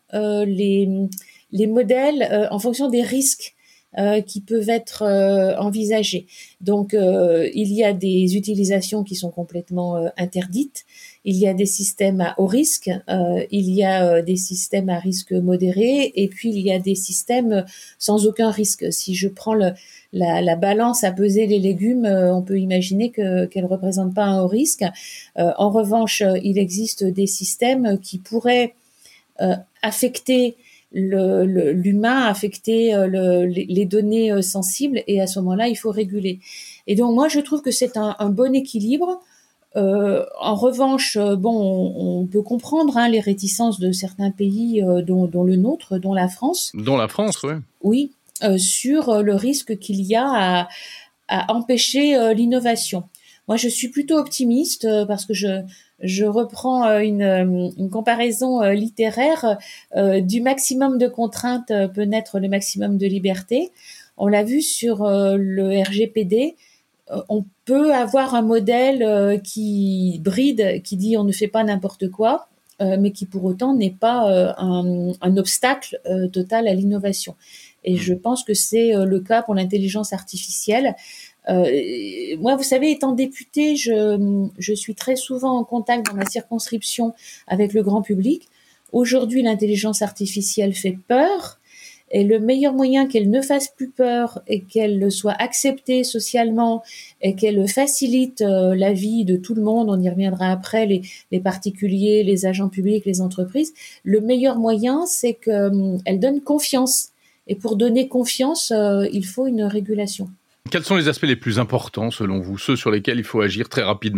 les modèles en fonction des risques qui peuvent être envisagés. Donc, il y a des utilisations qui sont complètement interdites. Il y a des systèmes à haut risque, il y a des systèmes à risque modéré, et puis il y a des systèmes sans aucun risque. Si je prends la balance à peser les légumes, on peut imaginer qu'elle représente pas un haut risque. En revanche, il existe des systèmes qui pourraient affecter l'humain, affecter les données sensibles, et à ce moment-là, il faut réguler. Et donc, moi, je trouve que c'est un bon équilibre. En revanche, on peut comprendre les réticences de certains pays, dont le nôtre, dont la France. Dont la France, oui. Oui, sur le risque qu'il y a à empêcher l'innovation. Moi, je suis plutôt optimiste parce que je reprends une comparaison littéraire. Du maximum de contraintes peut naître le maximum de liberté. On l'a vu sur le RGPD. On peut avoir un modèle qui bride, qui dit on ne fait pas n'importe quoi, mais qui pour autant n'est pas un obstacle total à l'innovation. Et je pense que c'est le cas pour l'intelligence artificielle. Moi, vous savez, étant députée, je suis très souvent en contact dans ma circonscription avec le grand public. Aujourd'hui, l'intelligence artificielle fait peur. Et le meilleur moyen qu'elle ne fasse plus peur et qu'elle soit acceptée socialement et qu'elle facilite la vie de tout le monde, on y reviendra après, les particuliers, les agents publics, les entreprises, le meilleur moyen, c'est qu'elle donne confiance. Et pour donner confiance, il faut une régulation. Quels sont les aspects les plus importants, selon vous, ceux sur lesquels il faut agir très rapidement ?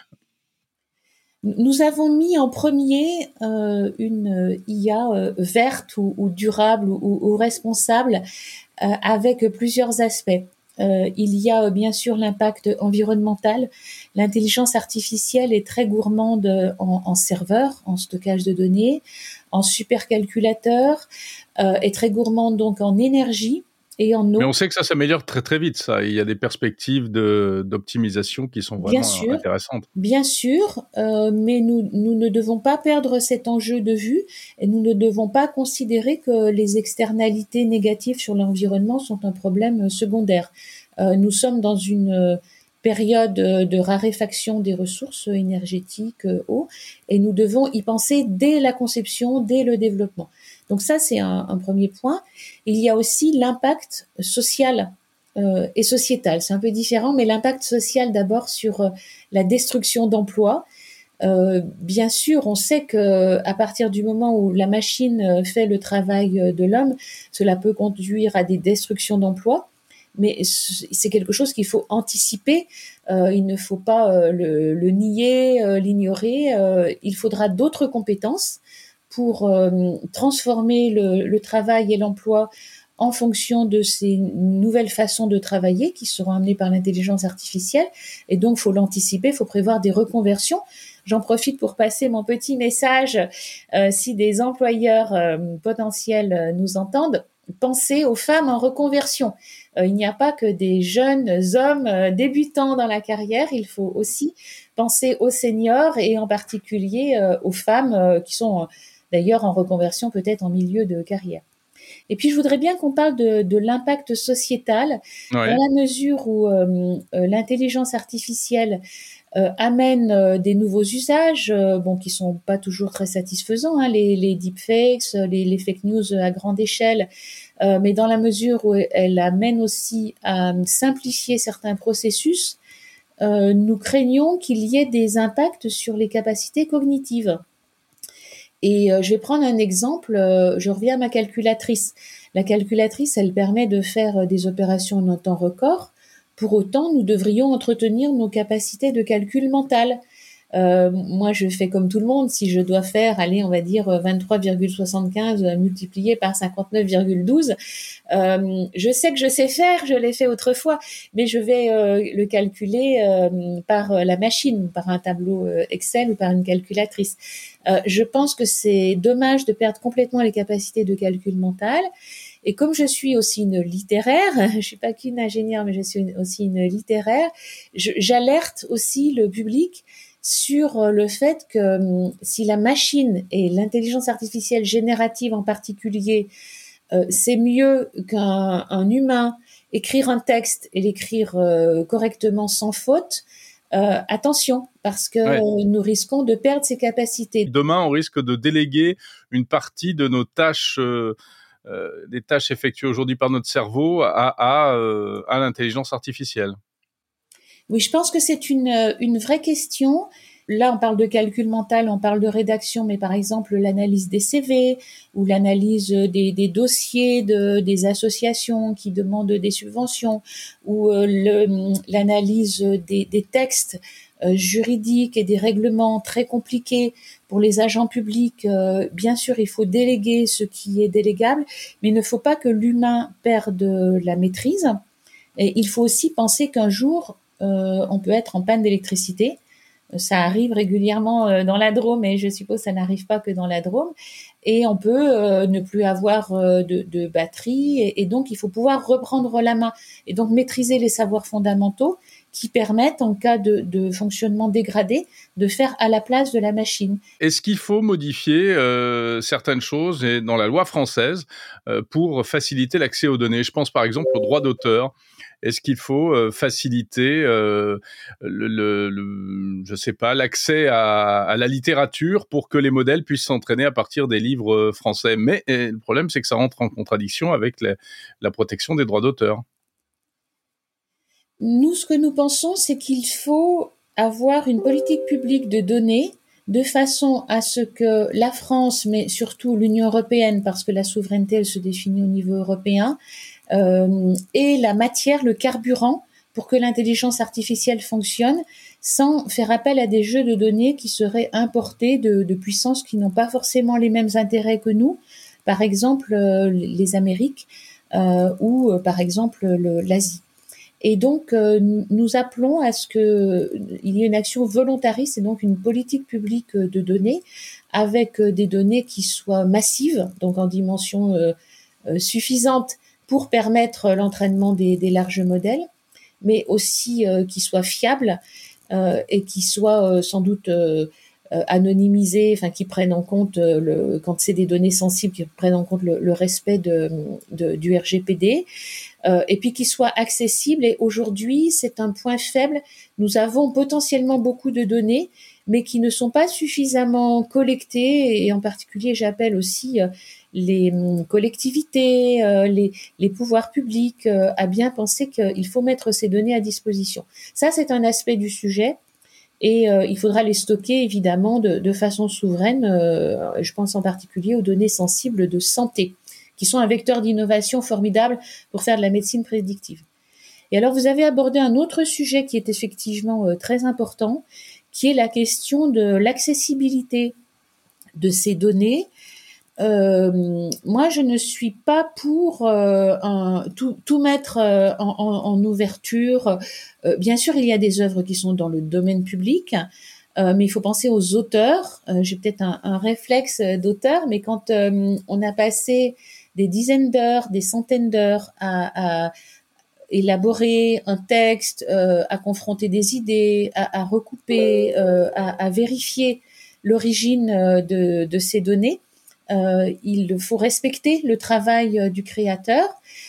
Nous avons mis en premier une IA verte ou durable ou responsable avec plusieurs aspects. Il y a bien sûr l'impact environnemental. L'intelligence artificielle est très gourmande en serveurs, en stockage de données, en supercalculateurs, est très gourmande donc en énergie et en eau. Mais on sait que ça s'améliore très très vite, ça. Il y a des perspectives d'optimisation qui sont vraiment intéressantes. Bien sûr, mais nous ne devons pas perdre cet enjeu de vue et nous ne devons pas considérer que les externalités négatives sur l'environnement sont un problème secondaire. Nous sommes dans une période de raréfaction des ressources énergétiques, eau, et nous devons y penser dès la conception, dès le développement. Donc ça, c'est un premier point. Il y a aussi l'impact social et sociétal. C'est un peu différent, mais l'impact social d'abord sur la destruction d'emplois. Bien sûr, on sait que à partir du moment où la machine fait le travail de l'homme, cela peut conduire à des destructions d'emplois. Mais c'est quelque chose qu'il faut anticiper. Il ne faut pas le nier, l'ignorer. Il faudra d'autres compétences pour transformer le travail et l'emploi en fonction de ces nouvelles façons de travailler qui seront amenées par l'intelligence artificielle. Et donc, il faut l'anticiper, il faut prévoir des reconversions. J'en profite pour passer mon petit message. Si des employeurs potentiels nous entendent, pensez aux femmes en reconversion. Il n'y a pas que des jeunes hommes débutants dans la carrière, il faut aussi penser aux seniors et en particulier aux femmes qui sont d'ailleurs en reconversion peut-être en milieu de carrière. Et puis, je voudrais bien qu'on parle de l'impact sociétal, dans la mesure où l'intelligence artificielle amène des nouveaux usages, qui sont pas toujours très satisfaisants, hein, les deepfakes, les fake news à grande échelle, mais dans la mesure où elle amène aussi à simplifier certains processus, nous craignons qu'il y ait des impacts sur les capacités cognitives. Et je vais prendre un exemple, je reviens à ma calculatrice. La calculatrice, elle permet de faire des opérations en un temps record. Pour autant, nous devrions entretenir nos capacités de calcul mental. Moi, je fais comme tout le monde. Si je dois faire, on va dire 23,75 multiplié par 59,12, je sais que je sais faire, je l'ai fait autrefois, mais je vais le calculer par la machine, par un tableau Excel ou par une calculatrice. Je pense que c'est dommage de perdre complètement les capacités de calcul mental. Et comme je suis aussi une littéraire, je suis pas qu'une ingénieure, mais je suis aussi une littéraire, j'alerte aussi le public sur le fait que si la machine et l'intelligence artificielle générative en particulier, c'est mieux qu'un humain écrire un texte et l'écrire correctement sans faute, attention, parce que nous risquons de perdre ces capacités. Demain, on risque de déléguer une partie de nos tâches, des tâches effectuées aujourd'hui par notre cerveau à l'intelligence artificielle. Oui, je pense que c'est une vraie question. Là, on parle de calcul mental, on parle de rédaction, mais par exemple, l'analyse des CV ou l'analyse des dossiers des associations qui demandent des subventions ou l'analyse des textes juridiques et des règlements très compliqués pour les agents publics. Bien sûr, il faut déléguer ce qui est délégable, mais il ne faut pas que l'humain perde la maîtrise. Et il faut aussi penser qu'un jour, on peut être en panne d'électricité. Ça arrive régulièrement dans la Drôme, et je suppose que ça n'arrive pas que dans la Drôme. Et on peut ne plus avoir de batterie, et donc il faut pouvoir reprendre la main. Et donc maîtriser les savoirs fondamentaux qui permettent, en cas de fonctionnement dégradé, de faire à la place de la machine. Est-ce qu'il faut modifier certaines choses dans la loi française pour faciliter l'accès aux données ? Je pense par exemple au droit d'auteur. Est-ce qu'il faut faciliter je sais pas, l'accès à la littérature pour que les modèles puissent s'entraîner à partir des livres français ? Mais le problème, c'est que ça rentre en contradiction avec la protection des droits d'auteur. Nous, ce que nous pensons, c'est qu'il faut avoir une politique publique de données de façon à ce que la France, mais surtout l'Union européenne, parce que la souveraineté, elle se définit au niveau européen, ait la matière, le carburant, pour que l'intelligence artificielle fonctionne, sans faire appel à des jeux de données qui seraient importés de puissances qui n'ont pas forcément les mêmes intérêts que nous, par exemple les Amériques ou par exemple l'Asie. Et donc, nous appelons à ce qu'il y ait une action volontariste et donc une politique publique de données avec des données qui soient massives, donc en dimension suffisante pour permettre l'entraînement des larges modèles, mais aussi qui soient fiables et qui soient sans doute anonymisés, enfin qui prennent en compte quand c'est des données sensibles, qui prennent en compte le respect du RGPD. Et puis qui soit accessible. Et aujourd'hui, c'est un point faible. Nous avons potentiellement beaucoup de données, mais qui ne sont pas suffisamment collectées. Et en particulier, j'appelle aussi les collectivités, les pouvoirs publics à bien penser qu'il faut mettre ces données à disposition. Ça, c'est un aspect du sujet. Et il faudra les stocker, évidemment, de façon souveraine. Je pense en particulier aux données sensibles de santé, qui sont un vecteur d'innovation formidable pour faire de la médecine prédictive. Et alors, vous avez abordé un autre sujet qui est effectivement très important, qui est la question de l'accessibilité de ces données. Moi, je ne suis pas pour tout mettre en ouverture. Bien sûr, il y a des œuvres qui sont dans le domaine public, mais il faut penser aux auteurs. J'ai peut-être un réflexe d'auteur, mais quand on a passé des dizaines d'heures, des centaines d'heures à élaborer un texte, à confronter des idées, à recouper, à vérifier l'origine de ces données, Il faut respecter le travail du créateur.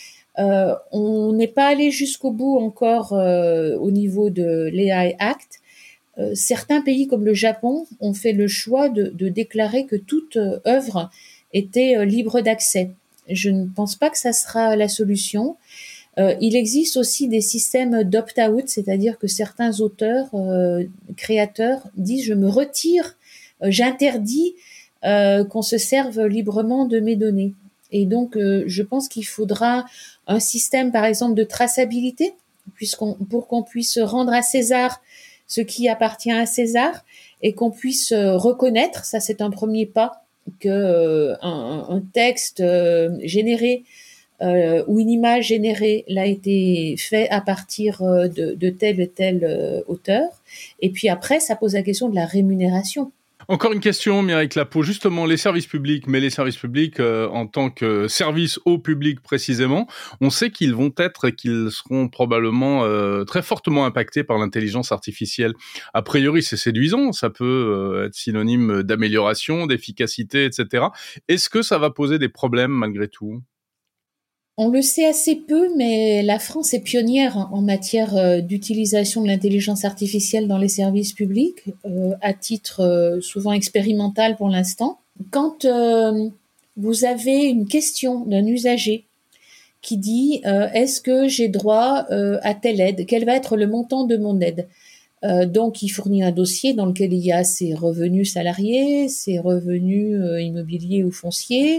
On n'est pas allé jusqu'au bout encore au niveau de l'AI Act. Certains pays comme le Japon ont fait le choix de déclarer que toute œuvre était libre d'accès. Je ne pense pas que ça sera la solution. Il existe aussi des systèmes d'opt-out, c'est-à-dire que certains auteurs, créateurs disent « je me retire, j'interdis qu'on se serve librement de mes données ». Et donc, je pense qu'il faudra un système, par exemple, de traçabilité, pour qu'on puisse rendre à César ce qui appartient à César et qu'on puisse reconnaître, ça c'est un premier pas, que un texte généré ou une image générée l'a été fait à partir de tel et tel auteur. Et puis après, ça pose la question de la rémunération. Encore une question, Mireille Clapeau. Justement, les services publics, mais les services publics en tant que service au public précisément, on sait qu'ils seront probablement très fortement impactés par l'intelligence artificielle. A priori, c'est séduisant, ça peut être synonyme d'amélioration, d'efficacité, etc. Est-ce que ça va poser des problèmes malgré tout ? On le sait assez peu, mais la France est pionnière en matière d'utilisation de l'intelligence artificielle dans les services publics, à titre souvent expérimental pour l'instant. Quand vous avez une question d'un usager qui dit est-ce que j'ai droit à telle aide ? Quel va être le montant de mon aide ? Donc, il fournit un dossier dans lequel il y a ses revenus salariés, ses revenus immobiliers ou fonciers,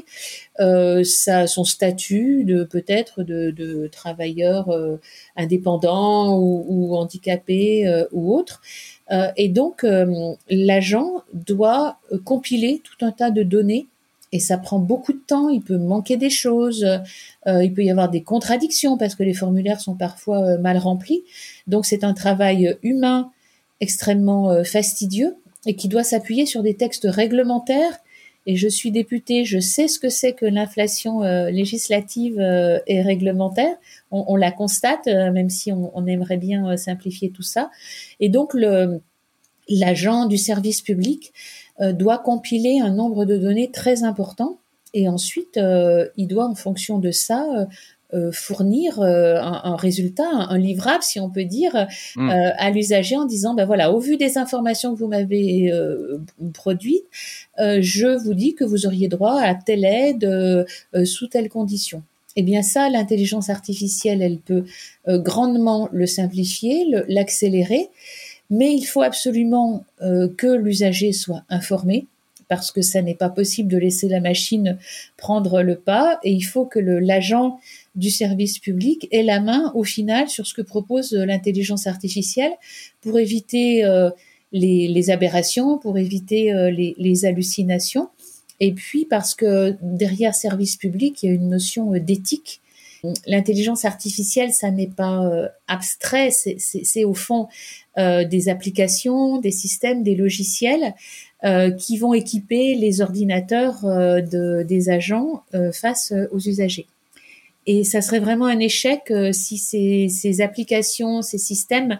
son statut peut-être de travailleur indépendant ou handicapé ou autre. Et donc, l'agent doit compiler tout un tas de données. Et ça prend beaucoup de temps, il peut manquer des choses, il peut y avoir des contradictions parce que les formulaires sont parfois mal remplis. Donc c'est un travail humain extrêmement fastidieux et qui doit s'appuyer sur des textes réglementaires. Et je suis députée, je sais ce que c'est que l'inflation législative et réglementaire. On la constate, même si on aimerait bien simplifier tout ça. Et donc l'agent du service public doit compiler un nombre de données très important et ensuite il doit en fonction de ça fournir un résultat, un livrable si on peut dire à l'usager en disant ben voilà, au vu des informations que vous m'avez produites, je vous dis que vous auriez droit à telle aide sous telle condition. Eh bien ça, l'intelligence artificielle, elle peut grandement le simplifier, l'accélérer. Mais il faut absolument que l'usager soit informé parce que ça n'est pas possible de laisser la machine prendre le pas et il faut que l'agent du service public ait la main au final sur ce que propose l'intelligence artificielle pour éviter les aberrations, pour éviter les hallucinations et puis parce que derrière service public, il y a une notion d'éthique. L'intelligence artificielle, ça n'est pas abstrait, c'est au fond des applications, des systèmes, des logiciels qui vont équiper les ordinateurs des agents face aux usagers. Et ça serait vraiment un échec si ces applications, ces systèmes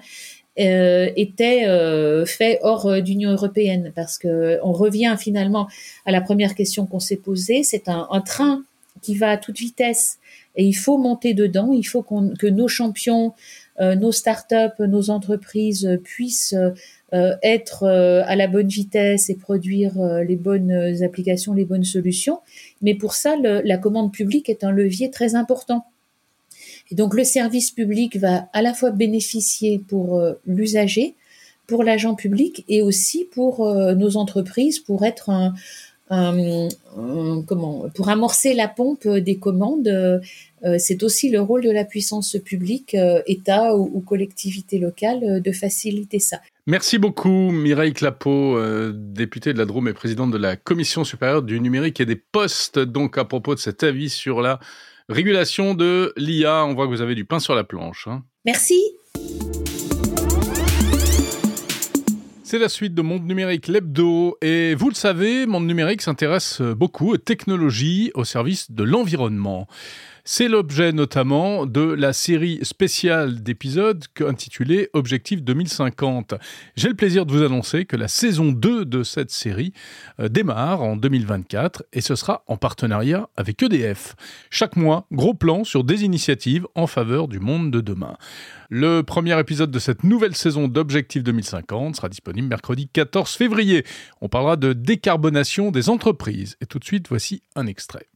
étaient faits hors d'Union européenne, parce que on revient finalement à la première question qu'on s'est posée, c'est un train qui va à toute vitesse et il faut monter dedans, il faut que nos champions, nos startups, nos entreprises puissent être à la bonne vitesse et produire les bonnes applications, les bonnes solutions. Mais pour ça, la commande publique est un levier très important. Et donc, le service public va à la fois bénéficier pour l'usager, pour l'agent public et aussi pour nos entreprises, pour être pour amorcer la pompe des commandes. C'est aussi le rôle de la puissance publique, État ou collectivité locale, de faciliter ça. Merci beaucoup Mireille Clapeau, députée de la Drôme et présidente de la Commission supérieure du numérique et des postes. Donc à propos de cet avis sur la régulation de l'IA, on voit que vous avez du pain sur la planche. Merci. C'est la suite de Monde Numérique, l'hebdo. Et vous le savez, Monde Numérique s'intéresse beaucoup aux technologies au service de l'environnement. C'est l'objet notamment de la série spéciale d'épisodes intitulée Objectif 2050. J'ai le plaisir de vous annoncer que la saison 2 de cette série démarre en 2024 et ce sera en partenariat avec EDF. Chaque mois, gros plan sur des initiatives en faveur du monde de demain. Le premier épisode de cette nouvelle saison d'Objectif 2050 sera disponible mercredi 14 février. On parlera de décarbonation des entreprises. Et tout de suite, voici un extrait.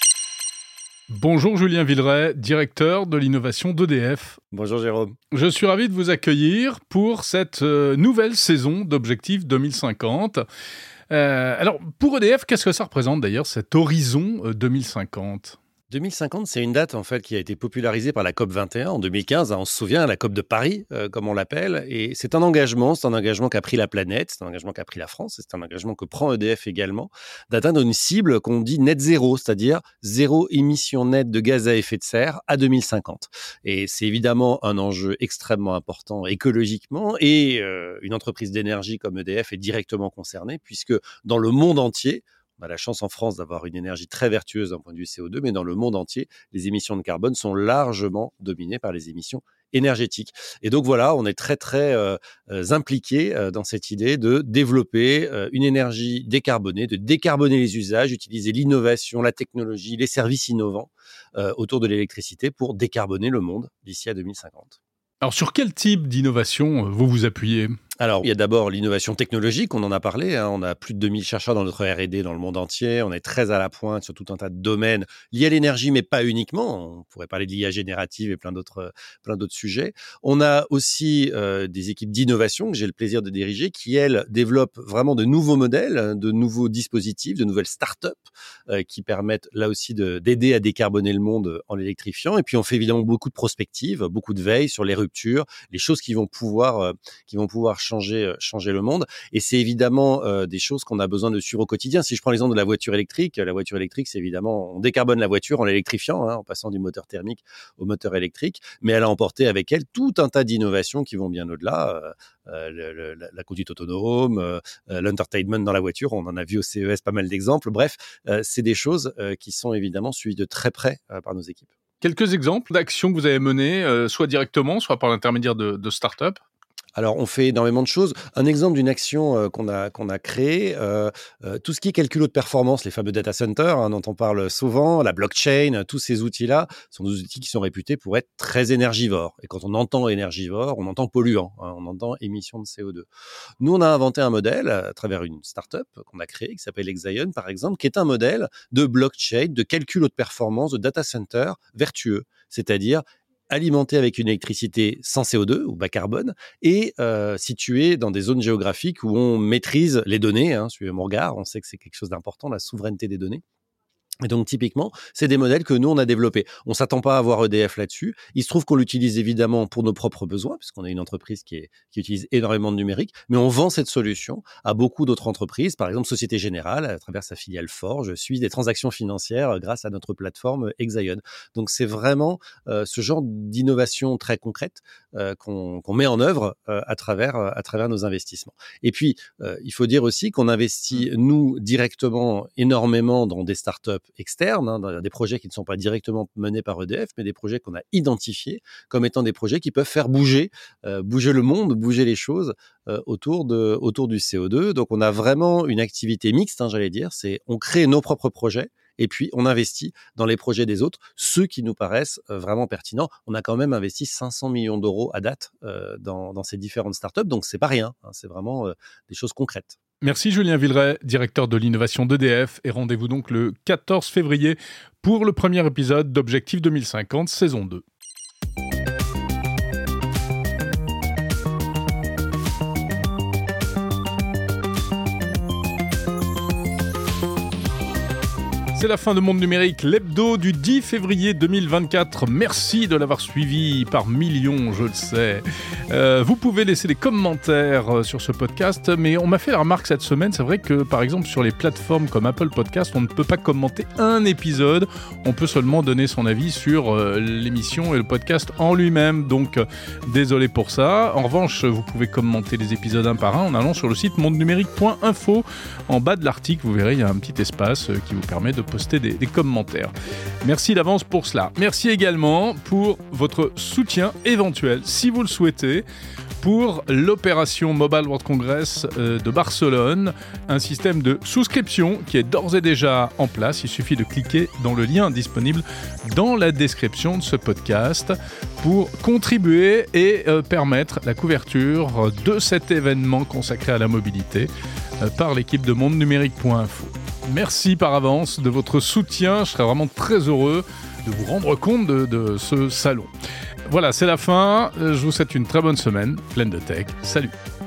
Bonjour Julien Villeray, directeur de l'innovation d'EDF. Bonjour Jérôme. Je suis ravi de vous accueillir pour cette nouvelle saison d'Objectif 2050. Alors, pour EDF, qu'est-ce que ça représente d'ailleurs, cet horizon 2050 ? 2050, c'est une date en fait qui a été popularisée par la COP21 en 2015. On se souvient, la COP de Paris, comme on l'appelle. Et c'est un engagement qu'a pris la planète, c'est un engagement qu'a pris la France, et c'est un engagement que prend EDF également, d'atteindre une cible qu'on dit net zéro, c'est-à-dire zéro émission nette de gaz à effet de serre à 2050. Et c'est évidemment un enjeu extrêmement important écologiquement, et une entreprise d'énergie comme EDF est directement concernée, puisque dans le monde entier, on a la chance en France d'avoir une énergie très vertueuse d'un point de vue CO2, mais dans le monde entier, les émissions de carbone sont largement dominées par les émissions énergétiques. Et donc voilà, on est très impliqués dans cette idée de développer une énergie décarbonée, de décarboner les usages, utiliser l'innovation, la technologie, les services innovants autour de l'électricité pour décarboner le monde d'ici à 2050. Alors sur quel type d'innovation vous vous appuyez ? Alors, il y a d'abord l'innovation technologique, on en a parlé, on a plus de 2000 chercheurs dans notre R&D dans le monde entier, on est très à la pointe sur tout un tas de domaines liés à l'énergie, mais pas uniquement, on pourrait parler de l'IA générative et plein d'autres sujets. On a aussi des équipes d'innovation que j'ai le plaisir de diriger, qui, elles, développent vraiment de nouveaux modèles, de nouveaux dispositifs, de nouvelles startups qui permettent là aussi d'aider à décarboner le monde en l'électrifiant. Et puis, on fait évidemment beaucoup de prospectives, beaucoup de veille sur les ruptures, les choses qui vont pouvoir changer le monde. Et c'est évidemment des choses qu'on a besoin de suivre au quotidien. Si je prends l'exemple de la voiture électrique, c'est évidemment, on décarbone la voiture en l'électrifiant, en passant du moteur thermique au moteur électrique, mais elle a emporté avec elle tout un tas d'innovations qui vont bien au-delà. La conduite autonome, l'entertainment dans la voiture, on en a vu au CES pas mal d'exemples. Bref, c'est des choses qui sont évidemment suivies de très près par nos équipes. Quelques exemples d'actions que vous avez menées, soit directement, soit par l'intermédiaire de start-up ? Alors, on fait énormément de choses. Un exemple d'une action qu'on a créée, tout ce qui est calcul de performance, les fameux data centers, dont on parle souvent, la blockchain, tous ces outils-là sont des outils qui sont réputés pour être très énergivores. Et quand on entend énergivore, on entend polluant, on entend émission de CO2. Nous, on a inventé un modèle à travers une start-up qu'on a créée, qui s'appelle Exaion, par exemple, qui est un modèle de blockchain, de calcul de performance, de data center vertueux, c'est-à-dire alimenté avec une électricité sans CO2 ou bas carbone et situé dans des zones géographiques où on maîtrise les données. Suivez mon regard, on sait que c'est quelque chose d'important, la souveraineté des données. Et donc, typiquement, c'est des modèles que nous, on a développés. On ne s'attend pas à avoir EDF là-dessus. Il se trouve qu'on l'utilise évidemment pour nos propres besoins, puisqu'on est une entreprise qui utilise énormément de numérique, mais on vend cette solution à beaucoup d'autres entreprises. Par exemple, Société Générale, à travers sa filiale Forge, suit des transactions financières grâce à notre plateforme Exaion. Donc, c'est vraiment ce genre d'innovation très concrète qu'on met en œuvre à travers nos investissements. Et puis, il faut dire aussi qu'on investit, nous, directement, énormément dans des startups externes, dans des projets qui ne sont pas directement menés par EDF, mais des projets qu'on a identifiés comme étant des projets qui peuvent faire bouger le monde, bouger les choses autour du CO2. Donc, on a vraiment une activité mixte, j'allais dire. On crée nos propres projets et puis on investit dans les projets des autres, ceux qui nous paraissent vraiment pertinents. On a quand même investi 500 millions d'euros à date dans ces différentes startups, donc c'est pas rien, c'est vraiment des choses concrètes. Merci Julien Villeray, directeur de l'innovation d'EDF, et rendez-vous donc le 14 février pour le premier épisode d'Objectif 2050, saison 2. C'est la fin de Monde Numérique, l'hebdo du 10 février 2024. Merci de l'avoir suivi par millions, je le sais. Vous pouvez laisser des commentaires sur ce podcast, mais on m'a fait la remarque cette semaine, c'est vrai que par exemple sur les plateformes comme Apple Podcast, on ne peut pas commenter un épisode, on peut seulement donner son avis sur l'émission et le podcast en lui-même, donc désolé pour ça. En revanche, vous pouvez commenter les épisodes un par un en allant sur le site mondenumérique.info. En bas de l'article, vous verrez, il y a un petit espace qui vous permet de poster des commentaires. Merci d'avance pour cela. Merci également pour votre soutien éventuel, si vous le souhaitez, pour l'opération Mobile World Congress de Barcelone, un système de souscription qui est d'ores et déjà en place. Il suffit de cliquer dans le lien disponible dans la description de ce podcast pour contribuer et permettre la couverture de cet événement consacré à la mobilité par l'équipe de mondenumérique.info. Merci par avance de votre soutien. Je serais vraiment très heureux de vous rendre compte de ce salon. Voilà, c'est la fin. Je vous souhaite une très bonne semaine, pleine de tech. Salut!